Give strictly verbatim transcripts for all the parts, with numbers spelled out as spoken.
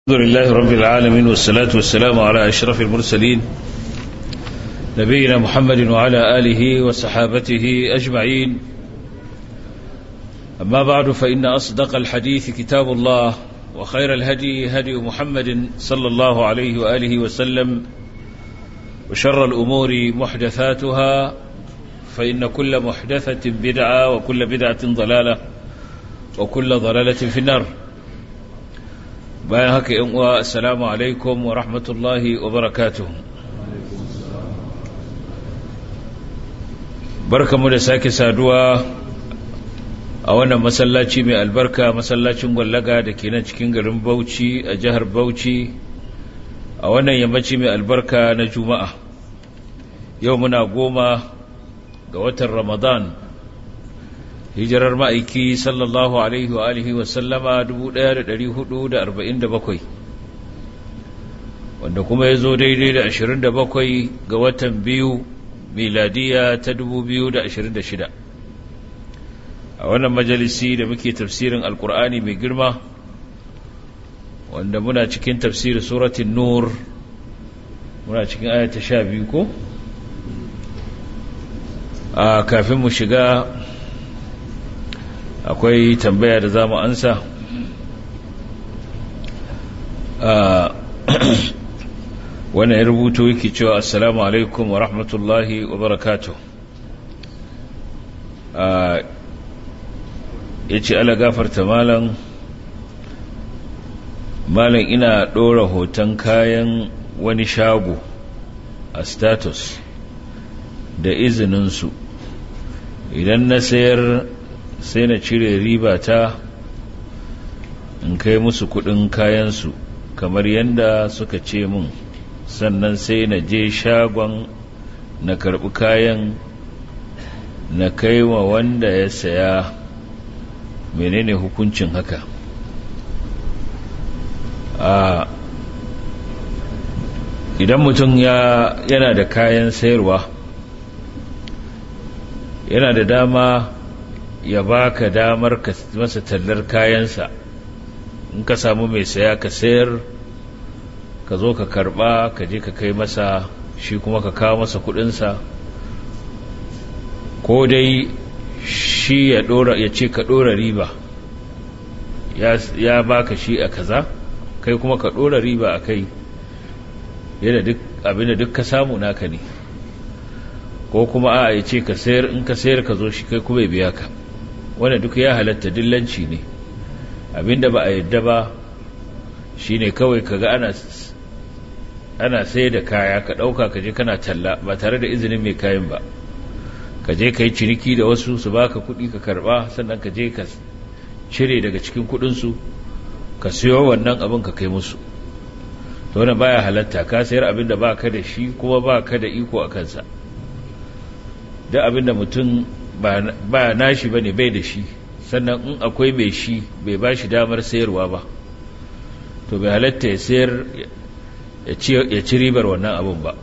الحمد لله رب العالمين والصلاة والسلام على أشرف المرسلين نبينا محمد وعلى آله وصحابته أجمعين. أما بعد، فإن أصدق الحديث كتاب الله، وخير الهدي هدي محمد صلى الله عليه وآله وسلم، وشر الأمور محدثاتها، فإن كل محدثة بدعة وكل بدعة ضلالة وكل ضلالة في النار. bayan haka yan uwa, assalamu alaikum wa rahmatullahi wa barakatuh. Barkamu da sake saduwa a wannan masallaci mai albarka, masallacin Gwallaga da ke nan cikin garin Bauchi a jihar Bauchi, a wannan yammaci mai albarka na Juma'a. Yau muna goma ga watan Ramadan, hijirar ma'aiki sallallahu alaihi wa alihi wa sallama dubu ɗaya da ɗari hudu da arba'in da bakwai, wanda kuma ya zo daidai da ashirin da bakwai ga watan biyu miladiya ta dubu biyu da ashirin da shida. A wannan majalisi da muke tafsirin alkur'ani mai girma, wanda muna cikin tafsirin suratul nur, muna cikin aya ta sha biyu ko? A kafin mu shiga, akwai tambaya da za mu ansa. Wannan ya rubuto yake cewa assalamu alaikum wa rahmatullahi wa barakatuh. Ya ce ala gafarta malam malam ina ɗora hoton kayan wani shago a status da izininsu, idan na sayar sai na cire riba ta in kai musu kudin kayansu kamar yadda suka ce mun, sannan sai na je shagon na karbi kayan na kai wa wanda ya saya. Menene hukuncin haka? a idan mutum ya yana da kayan sayarwa, yana da dama ya baka damar ka masa tallar kayansa. In ka samu mai saya ka sayar, ka zo ka karba, ka je ka kai masa, shi kuma ka kawo masa kudinsa, ko dai shi ya dora ya ce ka dora riba, ya, ya baka shi a kaza, kai kuma ka dora riba a kai, yadda duk abinda duk ka samu naka ne, ko kuma a ya ce ka sayar, in ka sayar ka zo shi kai kuma ya biya ka. Wanda duk ya halatta, dillanci ne. Abinda ba a yadda ba shine kawai kaga ana ana sayar da kaya, ka dauka ka je kana talla ba tare da izinin mai kayan ba, ka je kai ciniki da wasu su baka kuɗi ka karba, sannan ka je ka cire daga cikin kuɗin su ka siyo wannan abin ka kai musu. To wannan baya halatta, ka sayar abinda baka da shi kuma baka da iko a kansa. duk abinda mutum ba nashi bane, bai da shi, sannan in akwai mai shi bai ba shi damar sayarwa ba, to bai halatta ya sayar ya ci ribar wannan abin ba.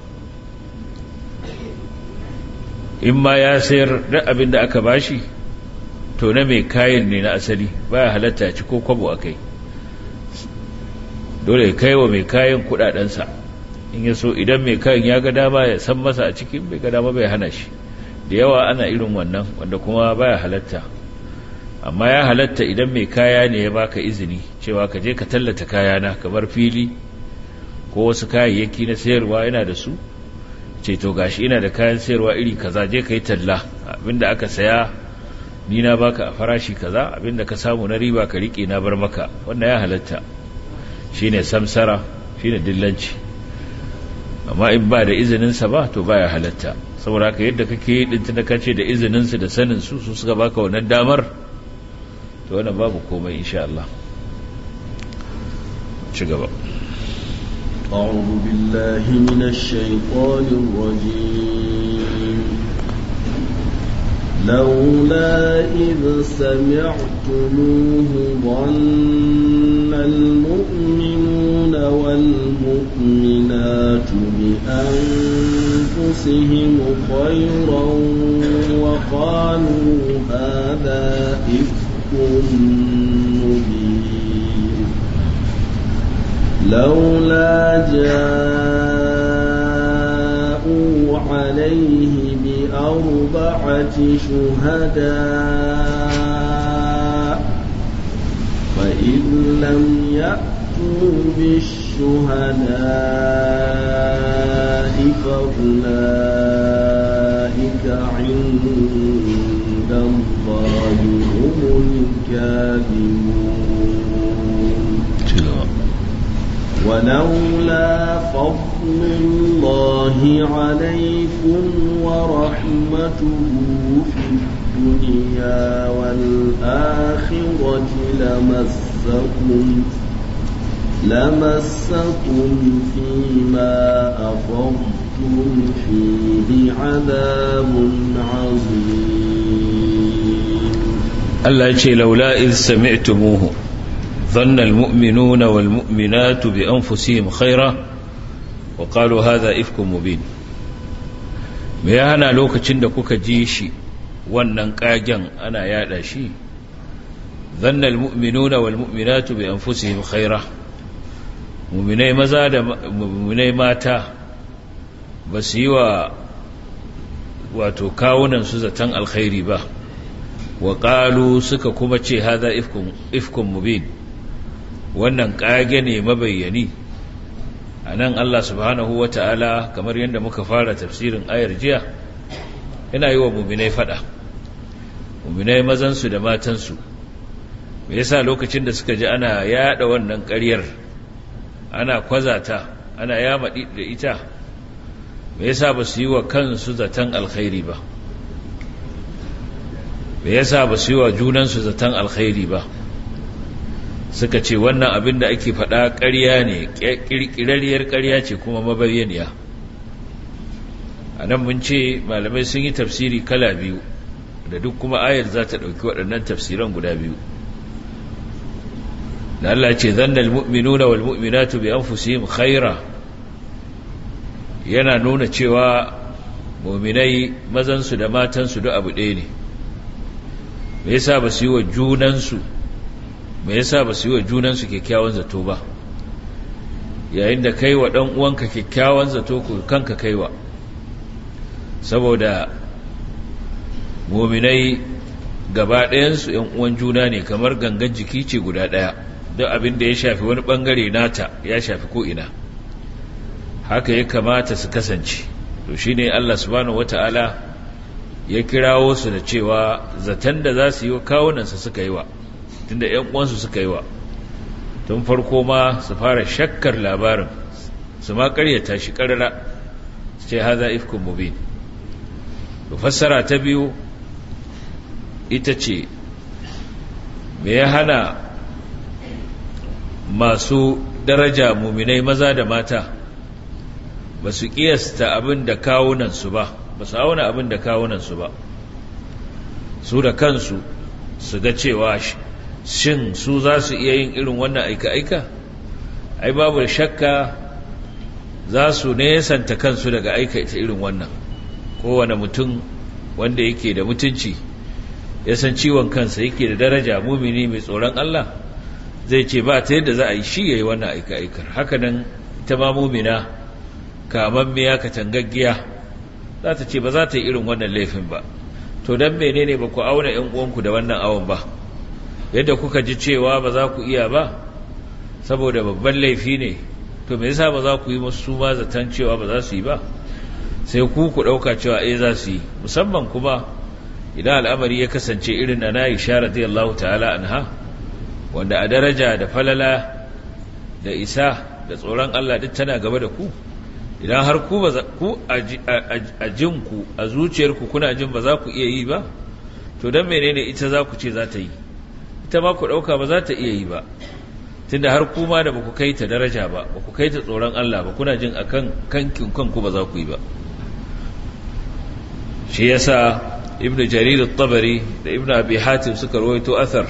In ma ya sayar duk abin da aka bashi, to na mai kayan ne na asali, baya halatta ya ci ko kwabo akai. Dole ya kai wa mai kayan kudadensa, in ya so idan mai kayan ya ga dama ya san masa a cikin, bai ga dama bai hana shi. Da yawa ana irin wannan, wanda kuma baya halatta. Amma ya halatta idan mai kaya ne ya baka izini cewa ka je ka tallata kayana, kamar fili ko wasu kayayyaki na sayarwa yana da su, ce to gashi ina da kayan sayarwa iri kaza, je ka yi talla, abinda aka saya ni na baka a farashi kaza, abinda ka samu na riba ka rike na bar maka. Wannan ya halatta, shine samsara, shine dillanci. Amma in ba da izininsa ba, to baya halatta. Saboda haka yadda kake yi din tunda kace da izininsu da sanin su su suka baka wannan damar, to wannan babu komai insha Allah. Ci gaba. أعوذ بالله من الشيطان الرجيم. لولا إذ سمعتموه ظن المؤمنون والمؤمنات بأنفسهم خيرا وقالوا هذا إفك مبين. لولا جاءوا عليه بأربعة شهداء فإذ لم يأتوا بالشهداء فأولئك عند الله هم الكاذبون ولولا فضل الله عليكم ورحمته في الدنيا والآخرة لمسكم لمسكم فيما أفضتم فيه عذاب عظيم. الله يقول لولا إذ سمعتموه ظن المؤمنون والمؤمنات بأنفسهم خيرا وقالوا هذا إفك مبين. me ya hana lokacin da kuka ji shi wannan kagen ana yada shi dhanna almu'minuna walmu'minatu bi anfusihim khaira, mu'minai maza da mu'minai mata ba su yi wa wato kawunan su zaton alkhairi ba, wa qalu suka kuma ce hadha ifkum ifkum mubin, wannan kage ne mabayyani. anan Allah subhanahu wata'ala kamar yadda muka fara tafsirin ayar jiya yana yi wa mu'minai fada, mu'minai mazan su da matan su. me yasa lokacin da suka ji ana yada wannan ƙaryar, ana kwazata, ana yamadi da ita, me yasa ba su yi wa kansu zaton alkhairi ba, me yasa ba su yi wa junansu zaton alkhairi ba? suka ce wannan abin da ake faɗa ƙarya ne, ƙirƙirarriyar ƙarya ce kuma mabayyaniya. a nan mun ce malamai sun yi tafsiri kala biyu, da duk kuma ayar za ta ɗauki waɗannan tafsiran guda biyu. da Allah ce zannal mu'minuna wal mu'minatu bi anfusihim khaira, yana nuna cewa mu'minai mazansu da matansu duk abu ɗaya ne. me yasa ba su yi wa junansu me yasa ba su yi wa junansu kyakkyawan zato ba? yayin da kai wa ɗan uwanka kyakkyawan zato ko kanka kaiwa, saboda mu'minai gaba ɗayansu ‘yan uwan juna ne, kamar gangan jiki ce guda ɗaya, duk abin da ya shafi wani ɓangare nata ya shafi ko'ina. haka ya kamata su kasance. to shi ne Allah subhanahu wata'ala ya kirawo su da cewa zaton da za su yi wa kawunansa suka yi wa, tunda ‘yan uwansu suka yi wa, tun farko ma su fara shakkar labarin, su ma ƙaryata shi ƙarara, su ce haza ifkun mubin. to fassara ta biyu ita ce, me ya hana masu daraja muminai maza da mata ba su kiyasta abin da kawunansu ba, ba su auna abin da kawunansu ba, su da kansu su ga cewa shin su za su iya yin irin wannan aika-aika? ai babu shakka za su nesanta kansu daga aikata irin wannan. kowane mutum wanda yake da mutunci, ya san ciwon kansa, yake da daraja, mumini mai tsoron Allah, zai ce ba ta yadda za a yi shi ya yi wannan aika-aikar. haka nan ita ma mumina kamammiya katangaggiya za ta ce ba za ta yi irin wannan laifin ba. to don menene ba ku auna ‘yan uwanku da wannan awon ba? yadda kuka ji cewa ba za ku iya ba saboda babban laifi ne, to me yasa ba za ku yi musu ma zaton cewa ba za su yi ba, sai ku ku ɗauka cewa eh za su yi? musamman kuma idan al'amari ya kasance irin na Aisha radiyallahu ta'ala anha, wanda a daraja da falala da isa da tsoron Allah duk tana gaba da ku. idan har ku ba ku a jinku, a zuciyarku kuna jin ba za ku iya yi ba, to dan menene ita za ku ce za ta yi? ita ma ku ɗauka ba za ta iya yi ba, tunda har ku ma da ba ku kai ta daraja ba, ba ku kai ta tsoron Allah ba, kuna jin akan kankin kanku ba za ku yi ba. shi yasa ibn jarir at-tabari da ibn abi hatim suka rawaito athar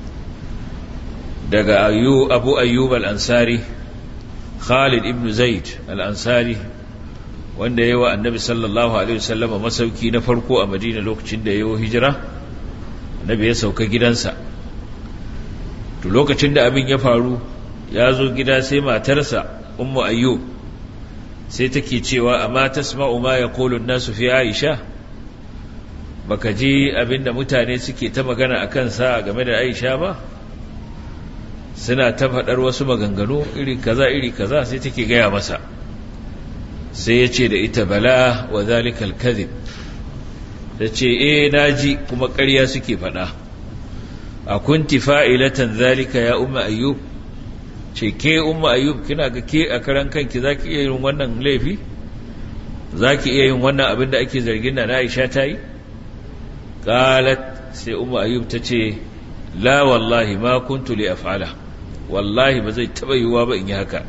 daga ayu abu ayyub al-ansari, khalid ibn zaid al-ansari, wanda yayi wa annabi sallallahu alaihi wasallam masauki na farko a madina lokacin da yayi hijira. annabi ya sauka gidansa, to lokacin da abin ya faru ya zo gida sai matarsa ummu ayyub sai take cewa amma tasma'u ma yaqulu an-nasu fi aisha, baka ji abinda mutane suke ta magana akan sa game da aisha ba, suna ta faɗar wasu maganganu iri kaza iri kaza. Sai take gaya masa, sai ya ce da ita bala wa zalika al-kadhib, ta ce eh naji kuma ƙarya suke faɗa. a kunti fa'ilatan zalika ya umma ayyub, ce ke umma ayyub kina ga ke a karan kanki zaki iya yin wannan laifi, zaki iya yin wannan abin da ake zargin na Aisha ta yi? Qalat, sai umma ayyub ta ce la wallahi ma kuntu li af'ala, wallahi ba zai taba yiwuwa ba in yi haka.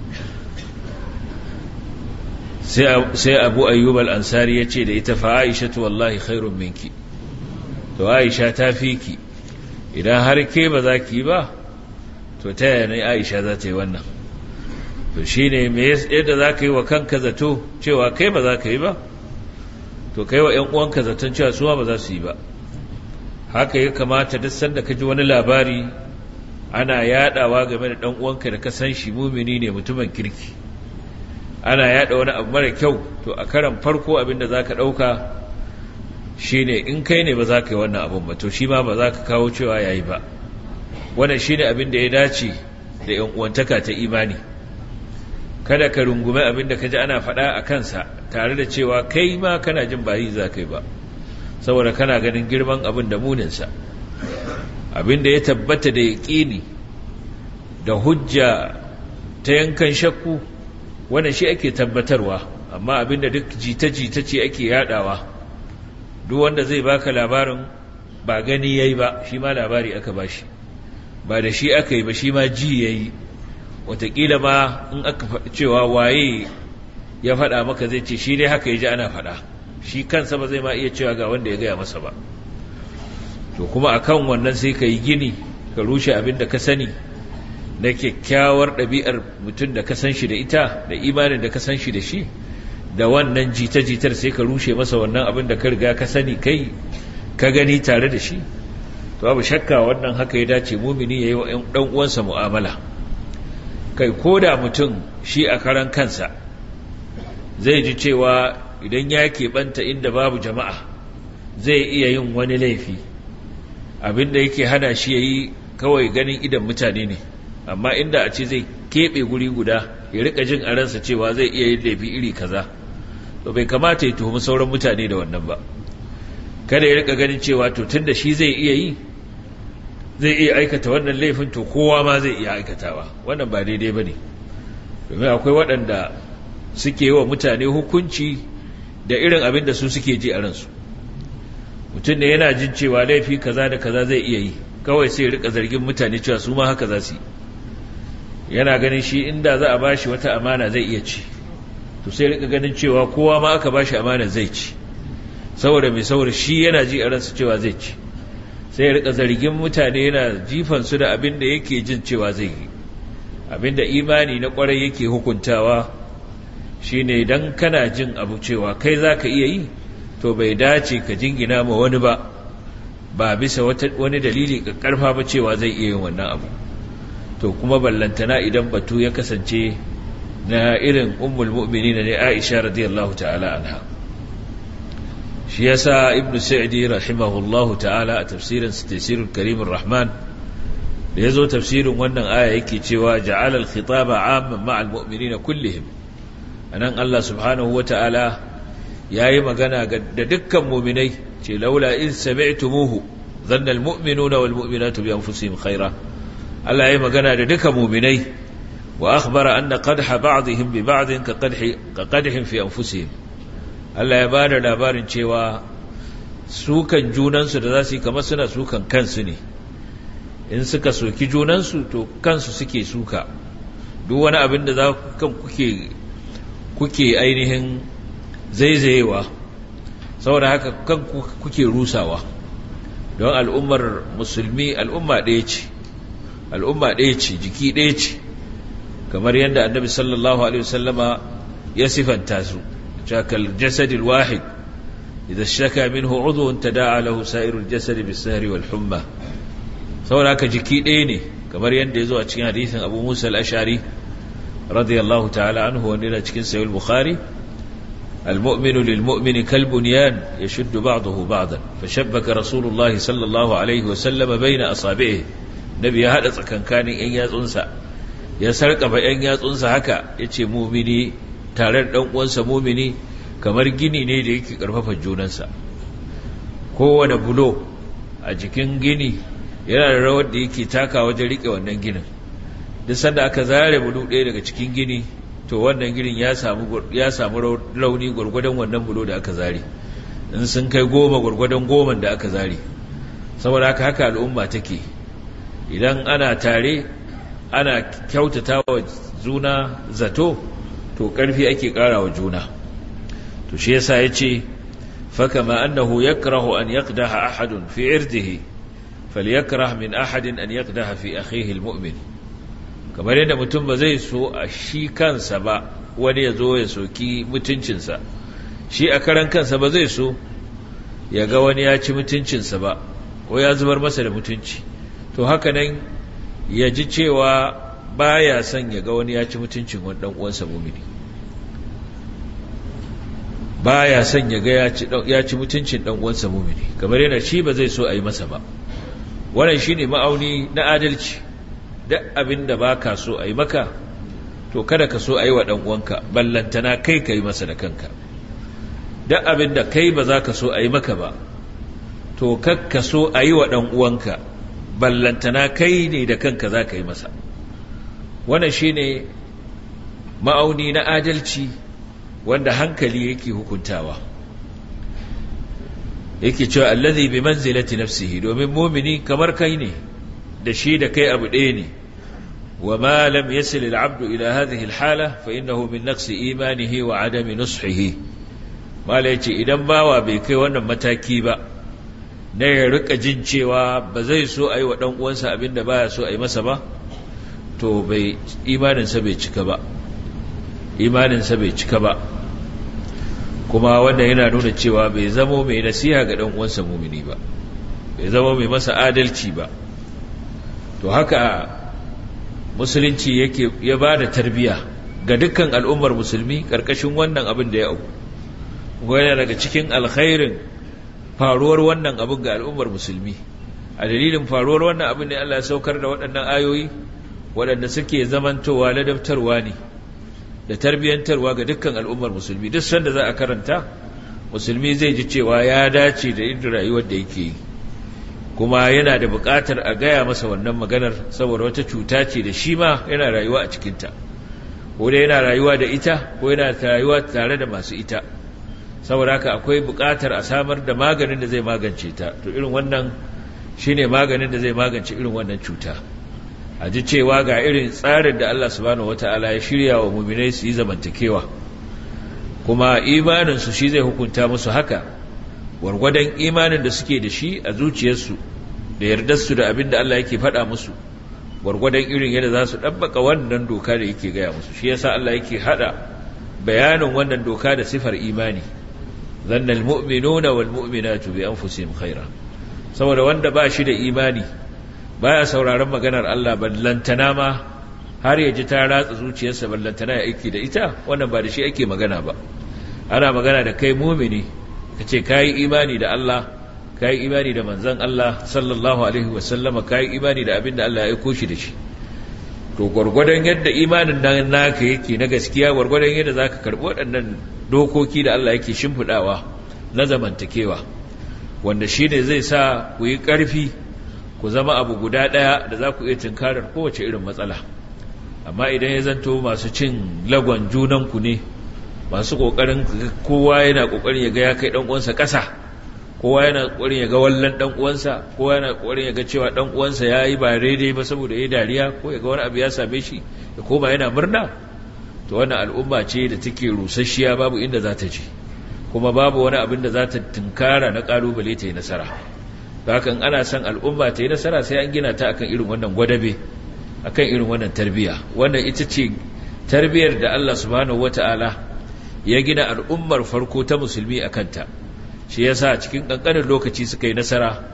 sai abu ayyub al-ansari ya ce da ita fa aisha wallahi khairun minki, to aisha ta fi ki, idan har ke ba za ki yi ba to ta yaya ne aisha za ta yi wannan? to shi ne yadda za ka yi wa kanka zato cewa kai ba za ka yi ba, to kai wa ‘yan uwanka zaton cewa suwa ba za su yi ba. haka ya kamata duk sanda ka ji wani labari ana yadawa game da ɗan uwanka da ka san shi mumini ne, mutumin kirki, ana yada wani abu mara kyau, to a karan farko abin da za ka ɗauka shi ne in kai ne ba za ka yi wannan abin ba, to shi ma ba za ka kawo cewa ya yi ba. wannan shi ne abin da ya dace da ‘yan uwantaka ta imani. kada ka rungume abin da ka ji ana faɗa a kansa tare da cewa kai ma kana jin ba yi za ka yi ba, saboda kana ganin girman abin da muninsa. abin da ya tabbata da yaƙini da hujja ta yankan shakku, wannan shi ake tabbatarwa. amma abin da duk jita-jita ce ake yadawa, duk wanda zai baka labarin ba gani yayi ba, shi ma labari aka bashi, ba da shi aka yi ba, shi ma ji yayi. wataƙila ma in aka faɗi cewa waye ya faɗa maka zai ce shi dai haka ya ji ana faɗa, shi kansa ba zai ma iya cewa ga wanda ya gaya masa ba. to kuma akan wannan sai ka yi gini ka rushe abin da ka sani na kyakkyawar ɗabi'ar mutum da ka san shi da ita, da imanin da ka san shi da shi, da wannan jita-jitar sai ka rushe masa wannan abin da ka riga ka sani kai ka gani tare da shi. to babu shakka wannan haka ya dace mumini ya yi wa ɗan uwansa mu'amala. kai ko da mutum shi a karan kansa zai ji cewa idan ya keɓanta inda babu jama'a zai iya yin wani laifi, abinda yake hana shi ya yi kawai ganin idan mutane ne, amma inda a ce zai keɓe guri guda ya rika jin a ransa cewa zai iya yin laifi iri kaza, to bai kamata ya tuhumi sauran mutane da wannan ba. kada ya rika ganin cewa to tunda shi zai iya yi, zai iya aikata wannan laifin, to kowa ma zai iya aikatawa. wannan ba daidai ba ne, domin akwai waɗanda suke yi wa mutane hukunci da irin abin da su suke ji a ransu. mutum ne yana jin cewa laifi kaza da kaza zai iya yi, kawai sai rika zargin mutane cewa su ma haka za su yi. yana ganin shi inda za a bashi wata amana zai iya ci, to sai rika ganin cewa kowa ma aka bashi amana zai ci, saboda mai saboda shi yana ji a ransu cewa zai ci, sai rika zargin mutane yana jifan su da abin da yake jin cewa zai yi. abin da imani na kwarai yake hukuntawa shine dan kana jin abu cewa kai zaka iya yi, to bai dace ka jingina ma wani ba ba bisa wani dalili karfa ba cewa zai iya yin wannan abu. to kuma ballantana idan batu ya kasance na irin ummul mu'minin ne Aisha radiyallahu ta'ala anha. shi yasa ibnu sa'di rahimahullahu ta'ala a tafsirin tafsirul karimur rahman da yazo tafsirin wannan aya yake cewa ja'ala al-khitaba 'amman ma'al mu'minina kullihim. anan Allah subhanahu wa ta'ala yayi magana da dukkan mu'minai, ce laula in sami'tumuhu dhanna al-mu'minuna wal mu'minatu bi anfusihim khaira. Allah yayi magana da dukkan mu'minai wa akhbara anna qadha ba'dihim bi ba'din ka qadhi ka qadhihim fi anfusihim. Allah ya bada labarin cewa sukan junansu da za su yi kamar suna sukan kansu ne, in suka soki junansu to kansu suke suka. duk wani abin da za kan kuke kuke ainihin zaizayewa, saboda haka kan kuke rusawa. don al'ummar musulmi al'umma ɗaya ce, al'umma ɗaya ce, jiki ɗaya ce, kamar yadda annabi sallallahu alaihi wasallama ya sifanta su kal jasadil wahid idza shaka minhu udhun tada'a lahu sa'irul jasadi bis-sahri wal humma. saboda haka jiki ɗaya ne, kamar yadda ya zo a cikin hadisin Abu Musa al-Ash'ari radiyallahu ta'ala anhu wanda yana cikin Sahih al-Bukhari al-mu'minu lil-mu'mini kal-bunyan yashuddu ba'dahu ba'dan fashabbaka Rasulullah sallallahu alaihi wa sallam bayna asabi'ihi nabi ya hada tsakankanin yan yatsunsa ya sarƙafa yan yatsunsa haka yace mu'mini tare da dan uwansa mu'mini kamar gini ne da yake karfafa junansa. Kowane bulo a jikin gini yana da rawar da yake taka wajen rike wannan ginin. Duk sanda aka zare bulo ɗaya daga cikin gini to wannan ginin ya samu ya samu rauni gurgurdan wannan bulo da aka zare, in sun kai goma gurgurdan goman da aka zare. Saboda haka haka al'umma take, idan ana tare ana kyautata wa juna zato to ƙarfi ake ƙara wa juna. To shi yasa yace fa kama annahu yakrahu an yaqdaha ahadun fi irdihi falyakrah min ahadin an yaqdaha fi akhihi almu'min. Kamar yadda mutum ba zai so a shi kansa ba wani ya zo ya soki mutuncinsa, shi a karan kansa ba zai so ya ga wani ya ci mutuncinsa ba ko ya zubar masa da mutunci, to haka nan ya ji cewa baya son ya ga wani ya ci mutuncin wani dan uwansa mu'mini, baya son ya ga ya ci mutuncin dan uwansa mu'mini, kamar yana shi ba zai so a yi masa ba. Wannan shine ma'auni na adalci. Duk abin da ba ka so a yi maka to kada ka so a yi wa ɗan uwanka, ballantana kai ka yi masa da kanka. Duk abin da kai ba za ka so a yi maka ba to kakka so a yi wa ɗan uwanka, ballantana kai ne da kanka za ka yi masa. Wannan shine ma'auni na adalci wanda hankali yake hukuntawa, yake cewa allazi bi manzilati nafsihi, domin mumini kamar kai ne da shi da kai abu ɗaya ne. wa ma lam yasil al-abdu ila hadhihi al-hala fa innahu min naqsi imanihi wa adami nushihi. Mala yace idan bawa bai kai wannan mataki ba na ya rika jin cewa ba zai so a yi wa dan uwansa abinda baya so a yi masa ba, to bai imaninsa bai cika ba imaninsa bai cika ba kuma wanda yana nuna cewa bai zamo mai nasiha ga dan uwansa mumini ba, bai zamo mai masa adalci ba. To haka musulunci yake ya bada tarbiya ga dukkan al'ummar musulmi karkashin wannan abin da ya auku. Yana daga cikin alkhairin faruwar wannan abin ga al'ummar musulmi, a dalilin faruwar wannan abin ne Allah ya saukar da waɗannan ayoyi waɗanda suke zamantowa ladabtarwa ne da tarbiyantarwa ga dukkan al'ummar musulmi. Duk sanda za a karanta, musulmi zai ji cewa ya dace da irin rayuwar da yake yi, kuma yana da buƙatar a gaya masa wannan maganar, saboda wata cuta ce da shi ma yana rayuwa a cikinta, ko da yana rayuwa da ita ko yana rayuwa tare da masu ita. Saboda haka akwai buƙatar a samar da maganin da zai magance ta. To irin wannan shine maganin da zai magance irin wannan cuta. A ji cewa ga irin tsarin da Allah subhanahu wata'ala ya shirya wa mu'minai su yi zamantakewa, kuma imaninsu shi zai hukunta musu haka, gwargwadon imanin da suke da shi a zuciyarsu da yardarsu da abin da Allah yake faɗa musu, gwargwadon irin yadda za su ɗabbaka wannan doka da yake gaya musu. Shi yasa Allah yake haɗa bayanin wannan doka da sifar imani, zanna almu'minuna wal mu'minatu bi anfusihim khaira. Saboda wanda ba shi da imani baya sauraron maganar Allah, ballantana ma har ya ji ta ratsa zuciyarsa, ballantana ya aiki da ita, wannan ba da shi ake magana ba. Ana magana da kai mumini, kace kai imani da Allah, kai imani da manzon Allah sallallahu alaihi wasallama, kai imani da abin da Allah ya aiko shi da shi. To gwargwadon yadda imanin nan naka yake na gaskiya, gwargwadon yadda zaka karbi waɗannan dokoki da Allah yake shimfidawa na zamantakewa, wanda shine zai sa ku yi ƙarfi, ku zama abu guda ɗaya da za ku iya tunkarar kowace irin matsala. Amma idan ya zanto masu cin lagon junanku ne, masu ƙoƙarin kowa yana ƙoƙarin ya ga ya kai ɗan uwansa ƙasa, kowa yana ƙoƙarin ya ga wallan ɗan uwansa, kowa yana ƙoƙarin ya ga cewa ɗan uwansa ya yi ba daidai ba saboda ya yi dariya, ko ya ga wani abu ya same shi ya koma yana murna, to wannan al'umma ce da take rusasshiya, babu inda za ta je, kuma babu wani abin da za ta tunkara na ƙalubale ta yi nasara. Hakan ana son al'umma ta yi nasara sai an gina ta akan irin wannan gwadabe, akan irin wannan tarbiya. Wannan ita ce tarbiyar da Allah subhanahu wata'ala ya gina al'ummar farko ta musulmi a kanta. Shi yasa cikin kankanin lokaci suka yi nasara,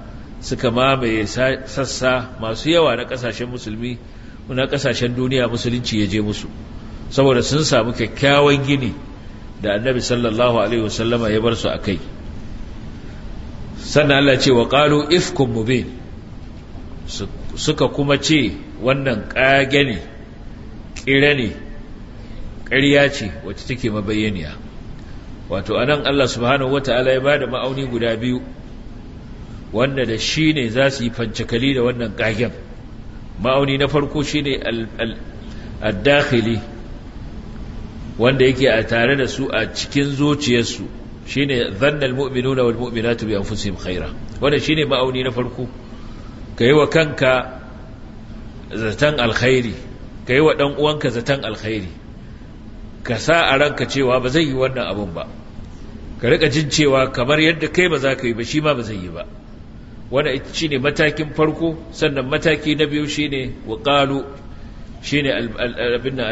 suka mamaye sassa masu yawa na kasashen musulmi na kasashen duniya musulunci ya je musu saboda sun samu kyakkyawan gini da annabi sallallahu alaihi wasallama ya bar su akai. sannan Allah ce wa qalu ifkum mubin, suka kuma ce wannan kage ne, kire ne, ƙarya ce wacce take mabayyaniya. Wato anan Allah subhanahu wataala ya bada ma'auni guda biyu wanda da shi ne za su yi fancakali da wannan kagen. Ma'auni na farko shine al-dakhili wanda yake a tare da su a cikin zuciyarsu, shine dhannal mu'minuna wal mu'minatu bi anfusihim khaira. Wannan shine ma'auni na farko, kai wa kanka zatan alkhairi, kai wa dan uwanka zatan alkhairi, ka sa a ranka cewa ba zai yi wannan abun ba, ka rika jin cewa kamar yadda kai ba za ka yi ba shi ma ba zai yi ba. Wannan shine matakin farko. Sannan mataki na biyu shine waqalu, shine al-abinna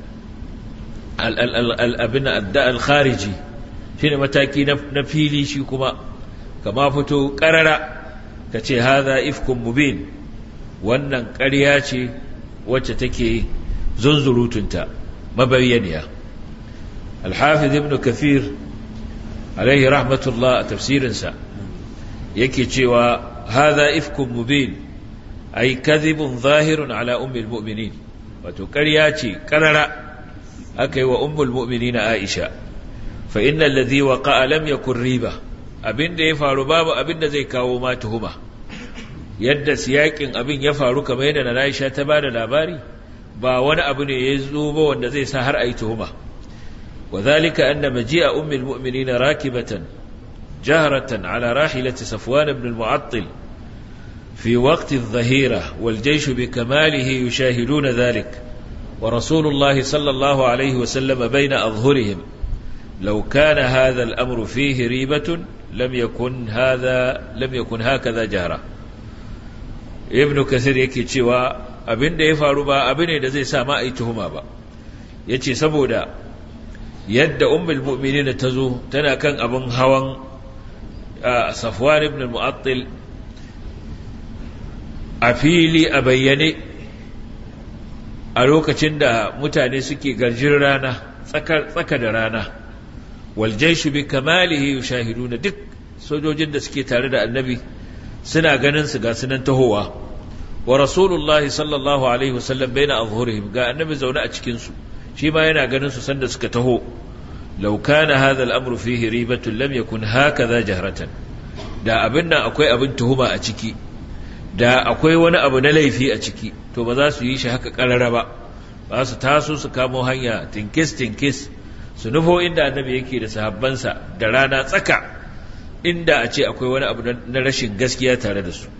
al-abinna al-khariji, shine mataki na fili. Shi kuma kama fito karara ka ce hadha ifkum mubin, wannan ƙarya ce wacce take zunzurutunta mabayyaniya. Al-Hafiz Ibn Kathir alaihi rahmatullah a tafsirinsa yake cewa hadha ifkum mubin ay kadhibun zahirun ala ummi al-mu'minin, wato ƙarya ce karara aka yi wa ummul mu'minin Aisha. Fa innal ladhi waqa'a lam yakun riba, abinda ya faru babu abinda zai kawo ma tuhuma. Yadda siyakin abin ya faru kamar yadda na Aisha ta bada labari, ba wani abu ne ya zo ba wanda zai sa har ayi tuhuma. وذلك أن مجيء أم المؤمنين راكبة جهرة على راحلة صفوان بن المعطل في وقت الظهيرة والجيش بكماله يشاهدون ذلك ورسول الله صلى الله عليه وسلم بين أظهرهم، لو كان هذا الأمر فيه ريبة لم يكن هذا لم يكن هكذا جهرة. ابن كثير yake cewa abin da ya faru ba abin ne da zai sa ma ai tuhuma ba. Yace saboda yadda ummul mu'minin ta zo tana kan abin hawan Safwan ibn al-Mu'attil a fili a bayyane a lokacin da mutane suke garjin rana, tsaka tsaka da rana. Wal jayshu bi kamalihi yushahiduna, duk sojojin da suke tare da annabi suna ganin su ga sunan tahowa. Wa rasulullahi sallallahu alaihi wasallam baina azhurihim, ga annabi zaune a cikin su, shi ma yana ganin su sanda suka taho. Law kana hadha al-amru fihi ribatun lam yakun hakaza jahratan, da abin nan akwai abin tuhuma a ciki, da akwai wani abu na laifi a ciki, to ba za su yi shi haka karara ba. Ba su taso su kamo hanya tinkis tinkis su nufo inda annabi yake da sahabbansa da rana tsaka, inda a ce akwai wani abu na rashin gaskiya tare da su.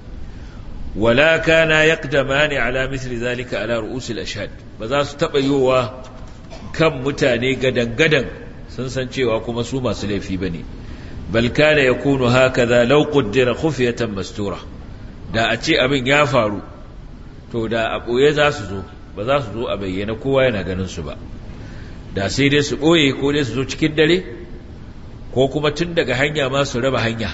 Wala kana yaqdamani ala mithli zalika ala ru'us al-ashhad, ba za su taba yowa kan mutane gadan-gadan sun san cewa kuma su masu laifi bane. Bal kana yakunu hakaza law qaddara khufyatan mastura, da a ce abin ya faru to da a boye za su zo, ba za su zo a bayyana kowa yana ganin su ba, da sai dai su boye ko dai su zo cikin dare, ko kuma tun daga hanya ma su raba hanya,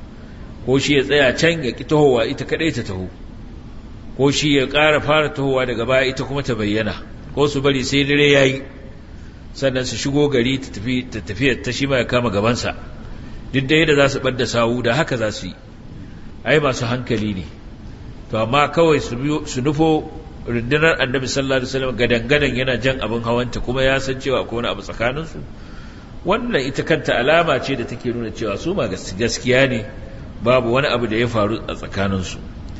ko shi ya tsaya can ya ki tahowa ita kadai ta taho, ko shi ya ƙara fara tahowa daga baya ita kuma ta bayyana, ko su bari sai dare yayi sannan su shigo gari ta tafi ta tafi ta shi ma ya kama gabansa. Duk da yadda za su bar da sawu da haka za su yi, ai masu hankali ne. To amma kawai su nufo rundunar annabi sallallahu alaihi wasallam gadan-gadan yana jan abin hawanta kuma ya san cewa akwai wani abu tsakaninsu, wannan ita kanta alama ce da take nuna cewa su ma gaskiya ne, babu wani abu da ya faru a tsakaninsu.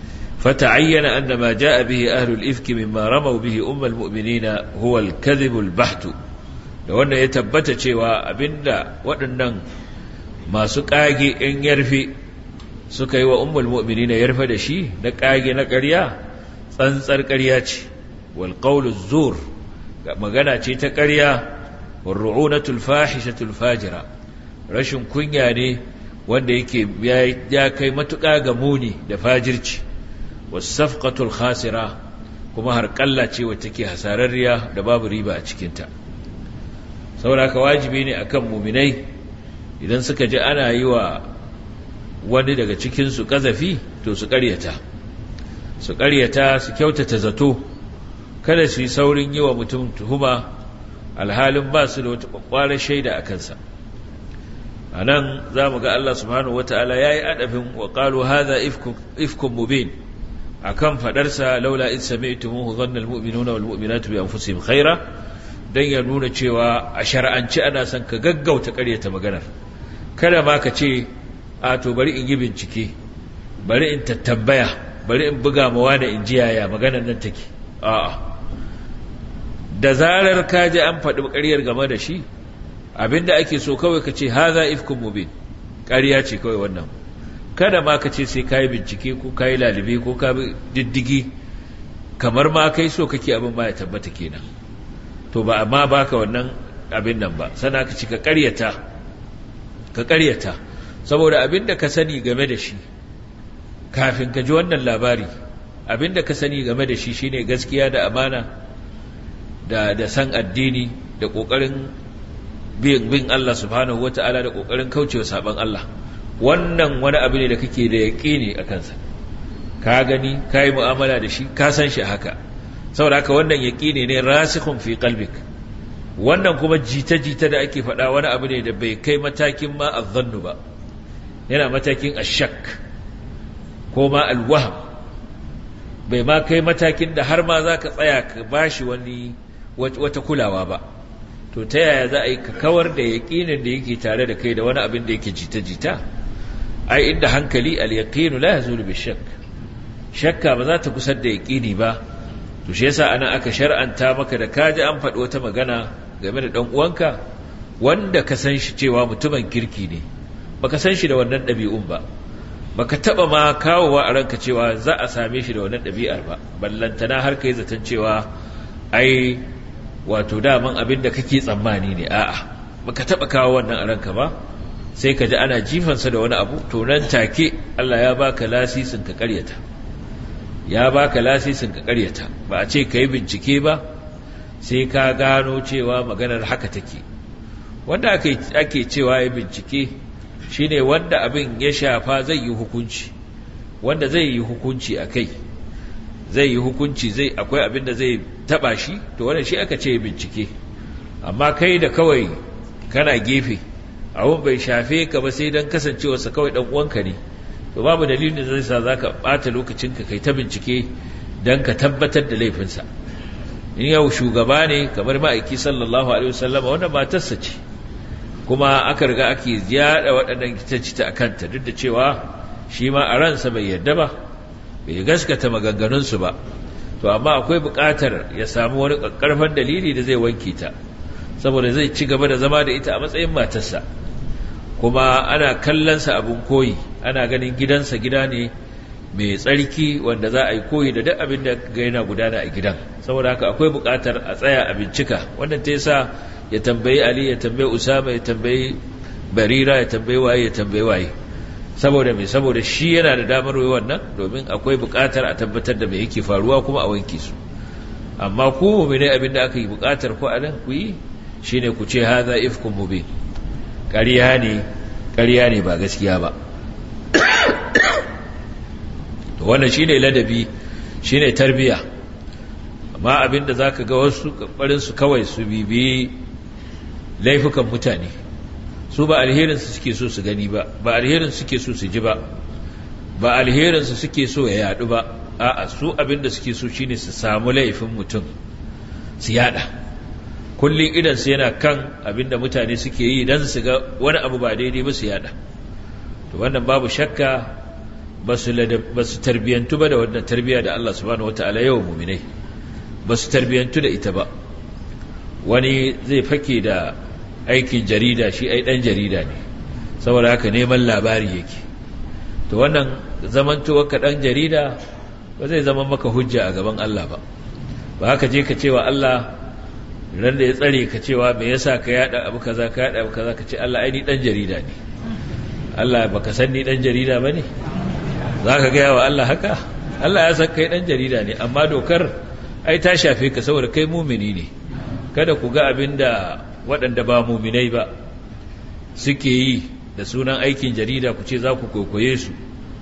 فتعين أن ما جاء به أهل الإفك مما رموا به أم المؤمنين هو الكذب البحت. da wannan ya tabbata cewa abinda waɗannan masu ƙage in yarfe suka yi wa ummul mu'minina yarfe da shi na ƙage na ƙarya, tsantsar ƙarya ce. wal qawlu zur, magana ce ta ƙarya. wal ru'unatul fahishatul fajira, rashin kunya ne wanda yake ya kai matuƙa ga muni da fajirci. was safqatul khasira, kuma har ƙalla ce wacce take hasararriya da babu riba a cikinta. saboda haka wajibi ne akan muminai idan suka ji ana yi wa wani daga cikinsu ƙazafi to su ƙaryata su ƙaryata su kyautata zato kada su yi saurin yi wa mutum tuhuma alhalin ba su da wata ƙwaƙwarar shaida a kansa. a nan za mu ga Allah subhanahu wa ta'ala ya yi adafin wa ƙalu haza ifkun mubin a kan faɗarsa laula in sami'tumuhu dhanna almu'minuna wal mu'minatu bi anfusihim khaira, dan ya nuna cewa a shar'anci ana son ka gaggauta ƙaryata maganar, kada ma ka ce a to bari in yi bincike, bari in tattambaya, bari in buga mawa da in ji yaya maganar nan take. a'a da zarar ka ji an faɗi ƙaryar game da shi, abinda ake so kawai ka ce haza ifkun mubin, ƙarya ce kawai wannan, kada ma ka ce sai ka yi bincike ko ka yi lalibe ko ka bi diddigi, kamar ma kai so kake abin ma ya tabbata kenan. to ba amma baka wannan abin nan ba, sana ka ci ka ƙaryata ka ƙaryata saboda abin da ka sani game da shi kafin ka ji wannan labari, abin da ka sani game da shi shine gaskiya da amana da da san addini da ƙoƙarin bin bin Allah subhanahu wata'ala da ƙoƙarin kaucewa saban Allah. Wannan wani abu ne da kake da yaƙini a kansa, ka gani ka yi mu'amala da shi, ka san shi haka, saboda haka wannan yaƙini ne rasikhun fi qalbik. Wannan kuma jita-jita da ake faɗa wani abu ne da bai kai matakin ma azzannu ba, yana matakin ashak ko ma alwaham, bai ma kai matakin da har ma za ka tsaya ka bashi wani wata kulawa ba. To ta yaya za a yi ka kawar da yaƙinin da yake tare da kai da wani abin da yake jita-jita? ai inda hankali al-yaqinu la yazulu bi-shakk, shakka ba za ta kusar da yaƙini ba. to shi yasa ana aka shar'anta maka da kaji an faɗi wata magana game da ɗan uwanka wanda ka san shi cewa mutumin kirki ne, baka san shi da wannan ɗabi'un ba, baka taɓa ma kawowa a ranka cewa za a same shi da wannan ɗabi'ar ba, ballantana har kai zaton cewa ai wato daman abin da kake tsammani ne. a'a baka taɓa kawo wannan a ranka ba, sai ka ji ana jifansa da wani abu, to nan take Allah ya baka lasisin ka ƙaryata, ya baka lasisin ka ƙaryata. Ba a ce ka yi bincike ba sai ka gano cewa maganar haka take. Wanda ake, ake cewa ya bincike shine wanda abin ya shafa zai yi hukunci, wanda zai yi hukunci a kai, zai yi hukunci, zai akwai abin da zai taba shi, to wannan shi aka ce bincike. Amma kai da kawai kana gefe, abun bai shafe ka ba sai dan kasancewarsa kawai dan uwanka ne, to babu dalilin da zai sa zaka bata lokacinka kai ta bincike dan ka tabbatar da laifinsa. In yau shugaba ne kamar ma'aiki sallallahu alaihi wasallam, wannan matarsa ce, kuma aka riga ake yada waɗannan kita-cita a kanta, duk da cewa shi ma a ransa bai yarda ba, bai gaskata maganganunsu ba, to amma akwai buƙatar ya samu wani ƙarfan dalili da zai wanke ta, saboda zai ci gaba da zama da ita a matsayin matarsa, kuma ana kallonsa abin koyi, ana ganin gidansa gida ne mai tsarki wanda za a yi koyi da duk abin da ga yana gudana a gidan. Saboda haka akwai buƙatar a tsaya a bincika. Wannan ta yasa ya tambayi Ali, ya tambayi Usama, ya tambayi Barira, ya tambayi waye, ya tambayi waye. Saboda me? Saboda shi yana da damar yi wannan, domin akwai buƙatar a tabbatar da me yake faruwa kuma a wanke su. Amma ku mu'mini abin da aka yi buƙatar ku a nan ku yi shine ku ce hadha ifkum mubin, ƙarya ne, ƙarya ne ba gaskiya ba. Wannan shine ladabi, shine tarbiya. Amma abinda zaka ga wasu kabarin su kawai su bibi laifukan mutane, su ba alherin su suke so su gani ba, ba alherin suke so su ji ba, ba alherin su suke so ya yadu ba, a'a su abinda suke so shine su samu laifin mutum su yada. Kullun idan su yana kan abinda mutane suke yi dan su ga wani abu ba daidai ba su yada. To wannan babu shakka ba su tarbiyantu ba da wannan tarbiya da Allah subhanahu wata'ala yawan muminai, ba su tarbiyantu da ita ba. Wani zai fake da aikin jarida, shi ai dan jarida ne, saboda haka neman labari yake. To wannan zamantowa ka dan jarida ba zai zama maka hujja a gaban Allah ba. Ba haka je ka cewa Allah ran da ya tsare ka cewa me yasa ka yada abu kaza ka yada abu kaza, ka ce Allah ai ni dan jarida ne. Allah baka san ni dan jarida bane? Za ka gaya wa Allah haka? Allah ya san kai ɗan jarida ne, amma dokar ai ta shafe ka saboda kai mumini ne. Kada ku ga abin da waɗanda ba muminai ba suke yi da sunan aikin jarida ku ce za ku kwaikwaye su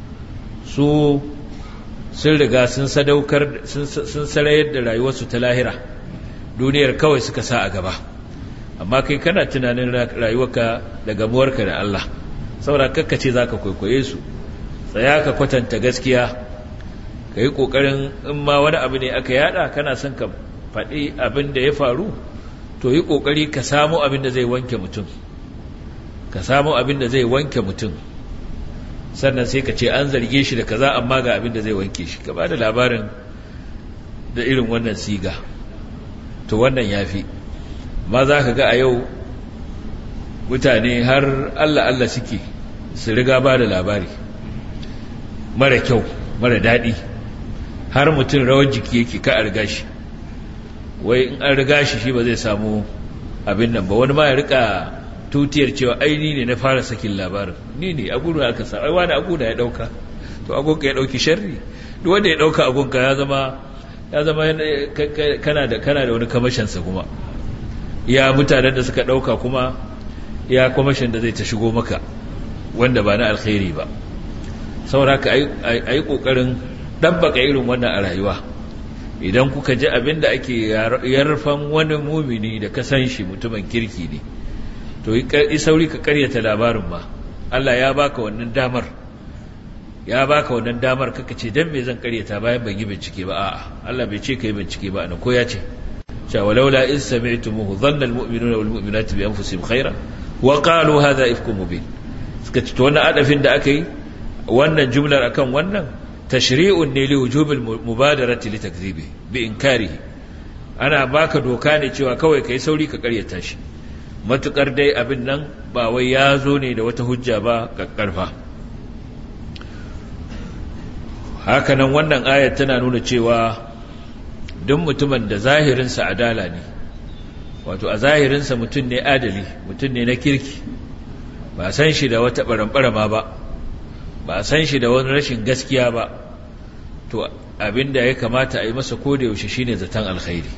su sun riga sun sadaukar sun sarayar da rayuwarsu ta lahira, duniyar kawai suka sa a gaba, amma kai kana tunanin rayuwarka da gamuwarka da Allah, saboda kakka ce za ka kwaikwaye su. Tsaya ka kwatanta gaskiya, ka yi ƙoƙarin in ma wani abu ne aka yada kana son ka faɗi abin da ya faru, to yi ƙoƙari ka samu abin da zai wanke mutum ka samu abin da zai wanke mutum sannan sai ka ce an zarge shi da kaza amma ga abin da zai wanke shi, ka ba da labarin da irin wannan siga, to wannan yafi. ma za ka ga a yau mutane har Allah Allah suke su riga ba da labari mara kyau mara daɗi, har mutum rawar jiki yake ka a riga shi, wai in an riga shi shi ba zai samu abin nan ba. Wani ma ya rika tutiyar cewa ai ni ne na fara sakin labarin, ni ne agudu aka sa, ai wani agudu ya dauka, to agunka ya dauki sharri, duk wanda ya dauka agunka ya zama ya zama kana da kana da wani kamashin sa, kuma ya mutanen da suka dauka kuma ya kamashin da zai ta shigo maka wanda ba na alkhairi ba. saboda haka ai ai kokarin dabbaka irin wannan a rayuwa. Idan kuka ji abin da ake yarfan wani mumini da ka san shi mutumin kirki ne, to yi sauri ka karyata labarin ma. Allah ya baka wannan damar, ya baka wannan damar kaka ce dan me zan karyata bayan ban yi bincike ba. A'a, Allah bai ce kai bincike ba, anan ko ya ce cewa walaula in sami'tumuhu dhanna almu'minuna wal mu'minatu bi anfusihim khayran wa qalu hadha ifkum mubin. Suka ce to wannan adafin da aka yi wannan jumlar akan wannan tashri'un ne li wujubil mubadarati li takdhibi bi inkarihi, ana baka doka ne cewa kawai kai sauri ka karyata shi, matukar dai abin nan ba wai ya zo ne da wata hujja ba kakkarfa. haka nan wannan ayat tana nuna cewa duk mutumin da zahirinsa adala ne, wato a zahirinsa mutum ne adali, mutum ne na kirki, ba san shi da wata barambarama ba, ba san shi da wani rashin gaskiya ba, to abinda ya kamata a yi masa koda yaushe shine zaton alkhairi.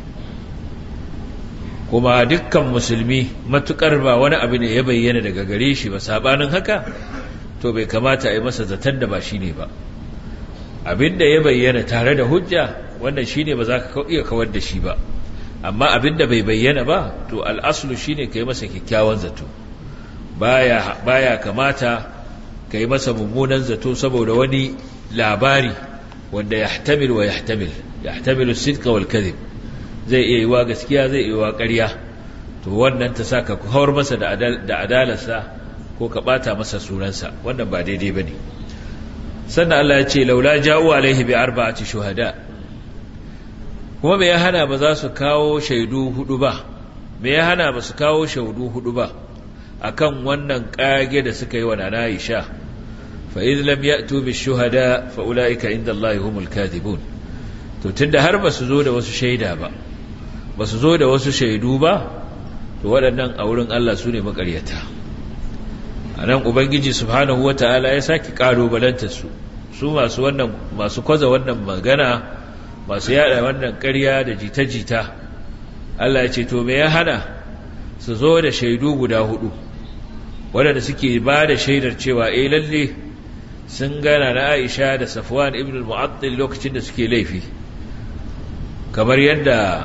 kuma dukkan musulmi matukar ba wani abu ne ya bayyana daga gare shi ba sabanin haka, to bai kamata a yi masa zaton da ba shine ba. abinda ya bayyana tare da hujja wannan shine ba za ka iya kawar da shi ba, amma abinda bai bayyana ba to al'aslu shine kai masa kyakkyawan zato. baya baya kamata ka yi masa mummunan zato saboda wani labari wanda ya yahtamil wa yahtamil yahtamilu as-sidqa wal kadhib, zai iya yiwa gaskiya zai iya yiwa ƙarya, to wannan ta saka ku hawar masa da adalarsa ko ka bata masa sunansa, wannan ba daidai bane. sannan Allah ya ce laula ja'u alaihi bi arba'ati shuhada, kuma me ya hana ba za su kawo shaidu hudu ba, me ya hana ba su kawo shaidu hudu ba akan wannan kage da suka yi wa Nana Aisha. fa idh lam ya'tu bi shuhada fa ulaika inda Allah humul kadhibun. to tunda har ba su zo da wasu shaida ba, ba su zo da wasu shaidu ba, to waɗannan a wurin Allah su ne makaryata. a nan Ubangiji subhanahu wa ta'ala ya saki ƙalubalanta su su masu wannan masu kwaza wannan magana, masu yada wannan ƙarya da jita-jita. Allah ya ce to me ya hana su zo da shaidu guda hudu waɗanda suke ba da shaidar cewa eh lalle sun gana na Aisha da Safwan ibn al-Mu'attal lokacin da suke laifi, kamar yadda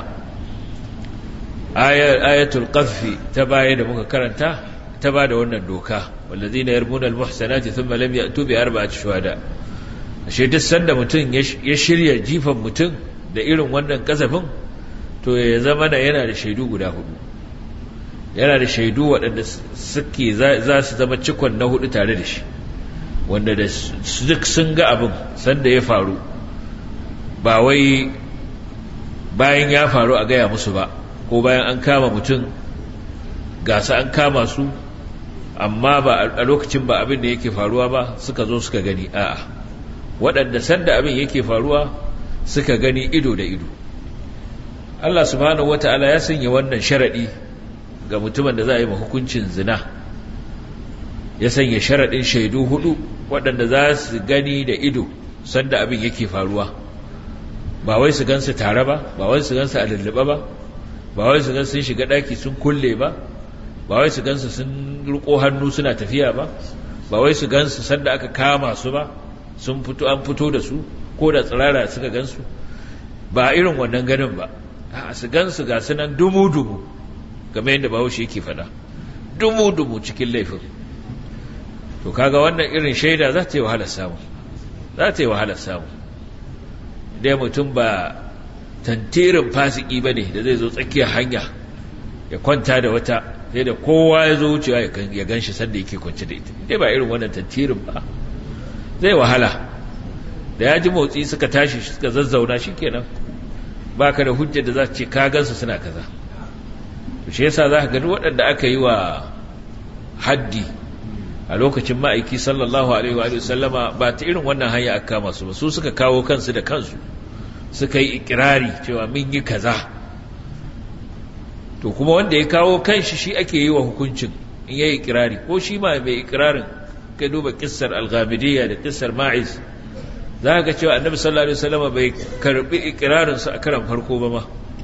ayatul qadhfi ta baya da muka karanta ta ba da wannan doka, wallazina yarmuna al-muhsanati thumma lam ya'tu bi arba'ati shuhada. ashe duk sanda mutum ya shirya jifan mutum da irin wannan kasafin, to ya zama da yana da shaidu guda hudu, yana da shaidu waɗanda suke za su zama cikon na hudu tare da shi, wanda da duk sun ga abin sanda ya faru, ba wai bayan ya faru a gaya musu ba, ko bayan an kama mutum gasa an kama su amma ba a lokacin ba abin da yake faruwa ba suka zo suka gani. a'a, waɗanda sanda abin yake faruwa suka gani ido da ido. Allah subhanahu wata'ala ya sanya wannan sharadi ga mutumin da za a yi hukuncin zina, ya sanya sharadin shaidu hudu waɗanda za su gani da ido sanda abin yake faruwa, ba wai su gansu tare ba, ba wai su gansu a lullube ba, ba wai su gansu sun shiga daki sun kulle ba, ba wai su gansu sun riko hannu suna tafiya ba ba wai su gansu sanda aka kama su ba sun fito an fito da su ko da tsirara suka gansu ba irin wannan ganin ba a su gansu ga sunan dumu-dumu game yadda bahaushe yake faɗa dumu-dumu cikin laifin to kaga wannan irin shaida za ta yi wahalar samu za ta yi wahalar samu dai mutum ba tantirin fasiki ba ne da zai zo tsakiyar hanya ya kwanta da wata sai da kowa ya zo wucewa ya gan shi sanda yake kwanci da ita dai ba irin wannan tantirin ba zai wahala da ya ji motsi suka tashi suka zazzauna shi kenan ba ka da hujjar da za su ce ka gansu suna kaza to shi yasa za ka gani waɗanda aka yi wa haddi a lokacin ma'aiki sallallahu alaihi wa sallama ba ta irin wannan hanya aka kama su ba su suka kawo kansu da kansu suka yi ikirari cewa min yi kaza to kuma wanda ya kawo kanshi shi ake yi wa hukuncin in yayi ikirari ko shi ma mai ikirarin ka duba kissar al-ghamidiyya da kissar ma'iz za ka cewa annabi sallallahu alaihi wasallam bai karbi ikirarin su a karan farko ba ma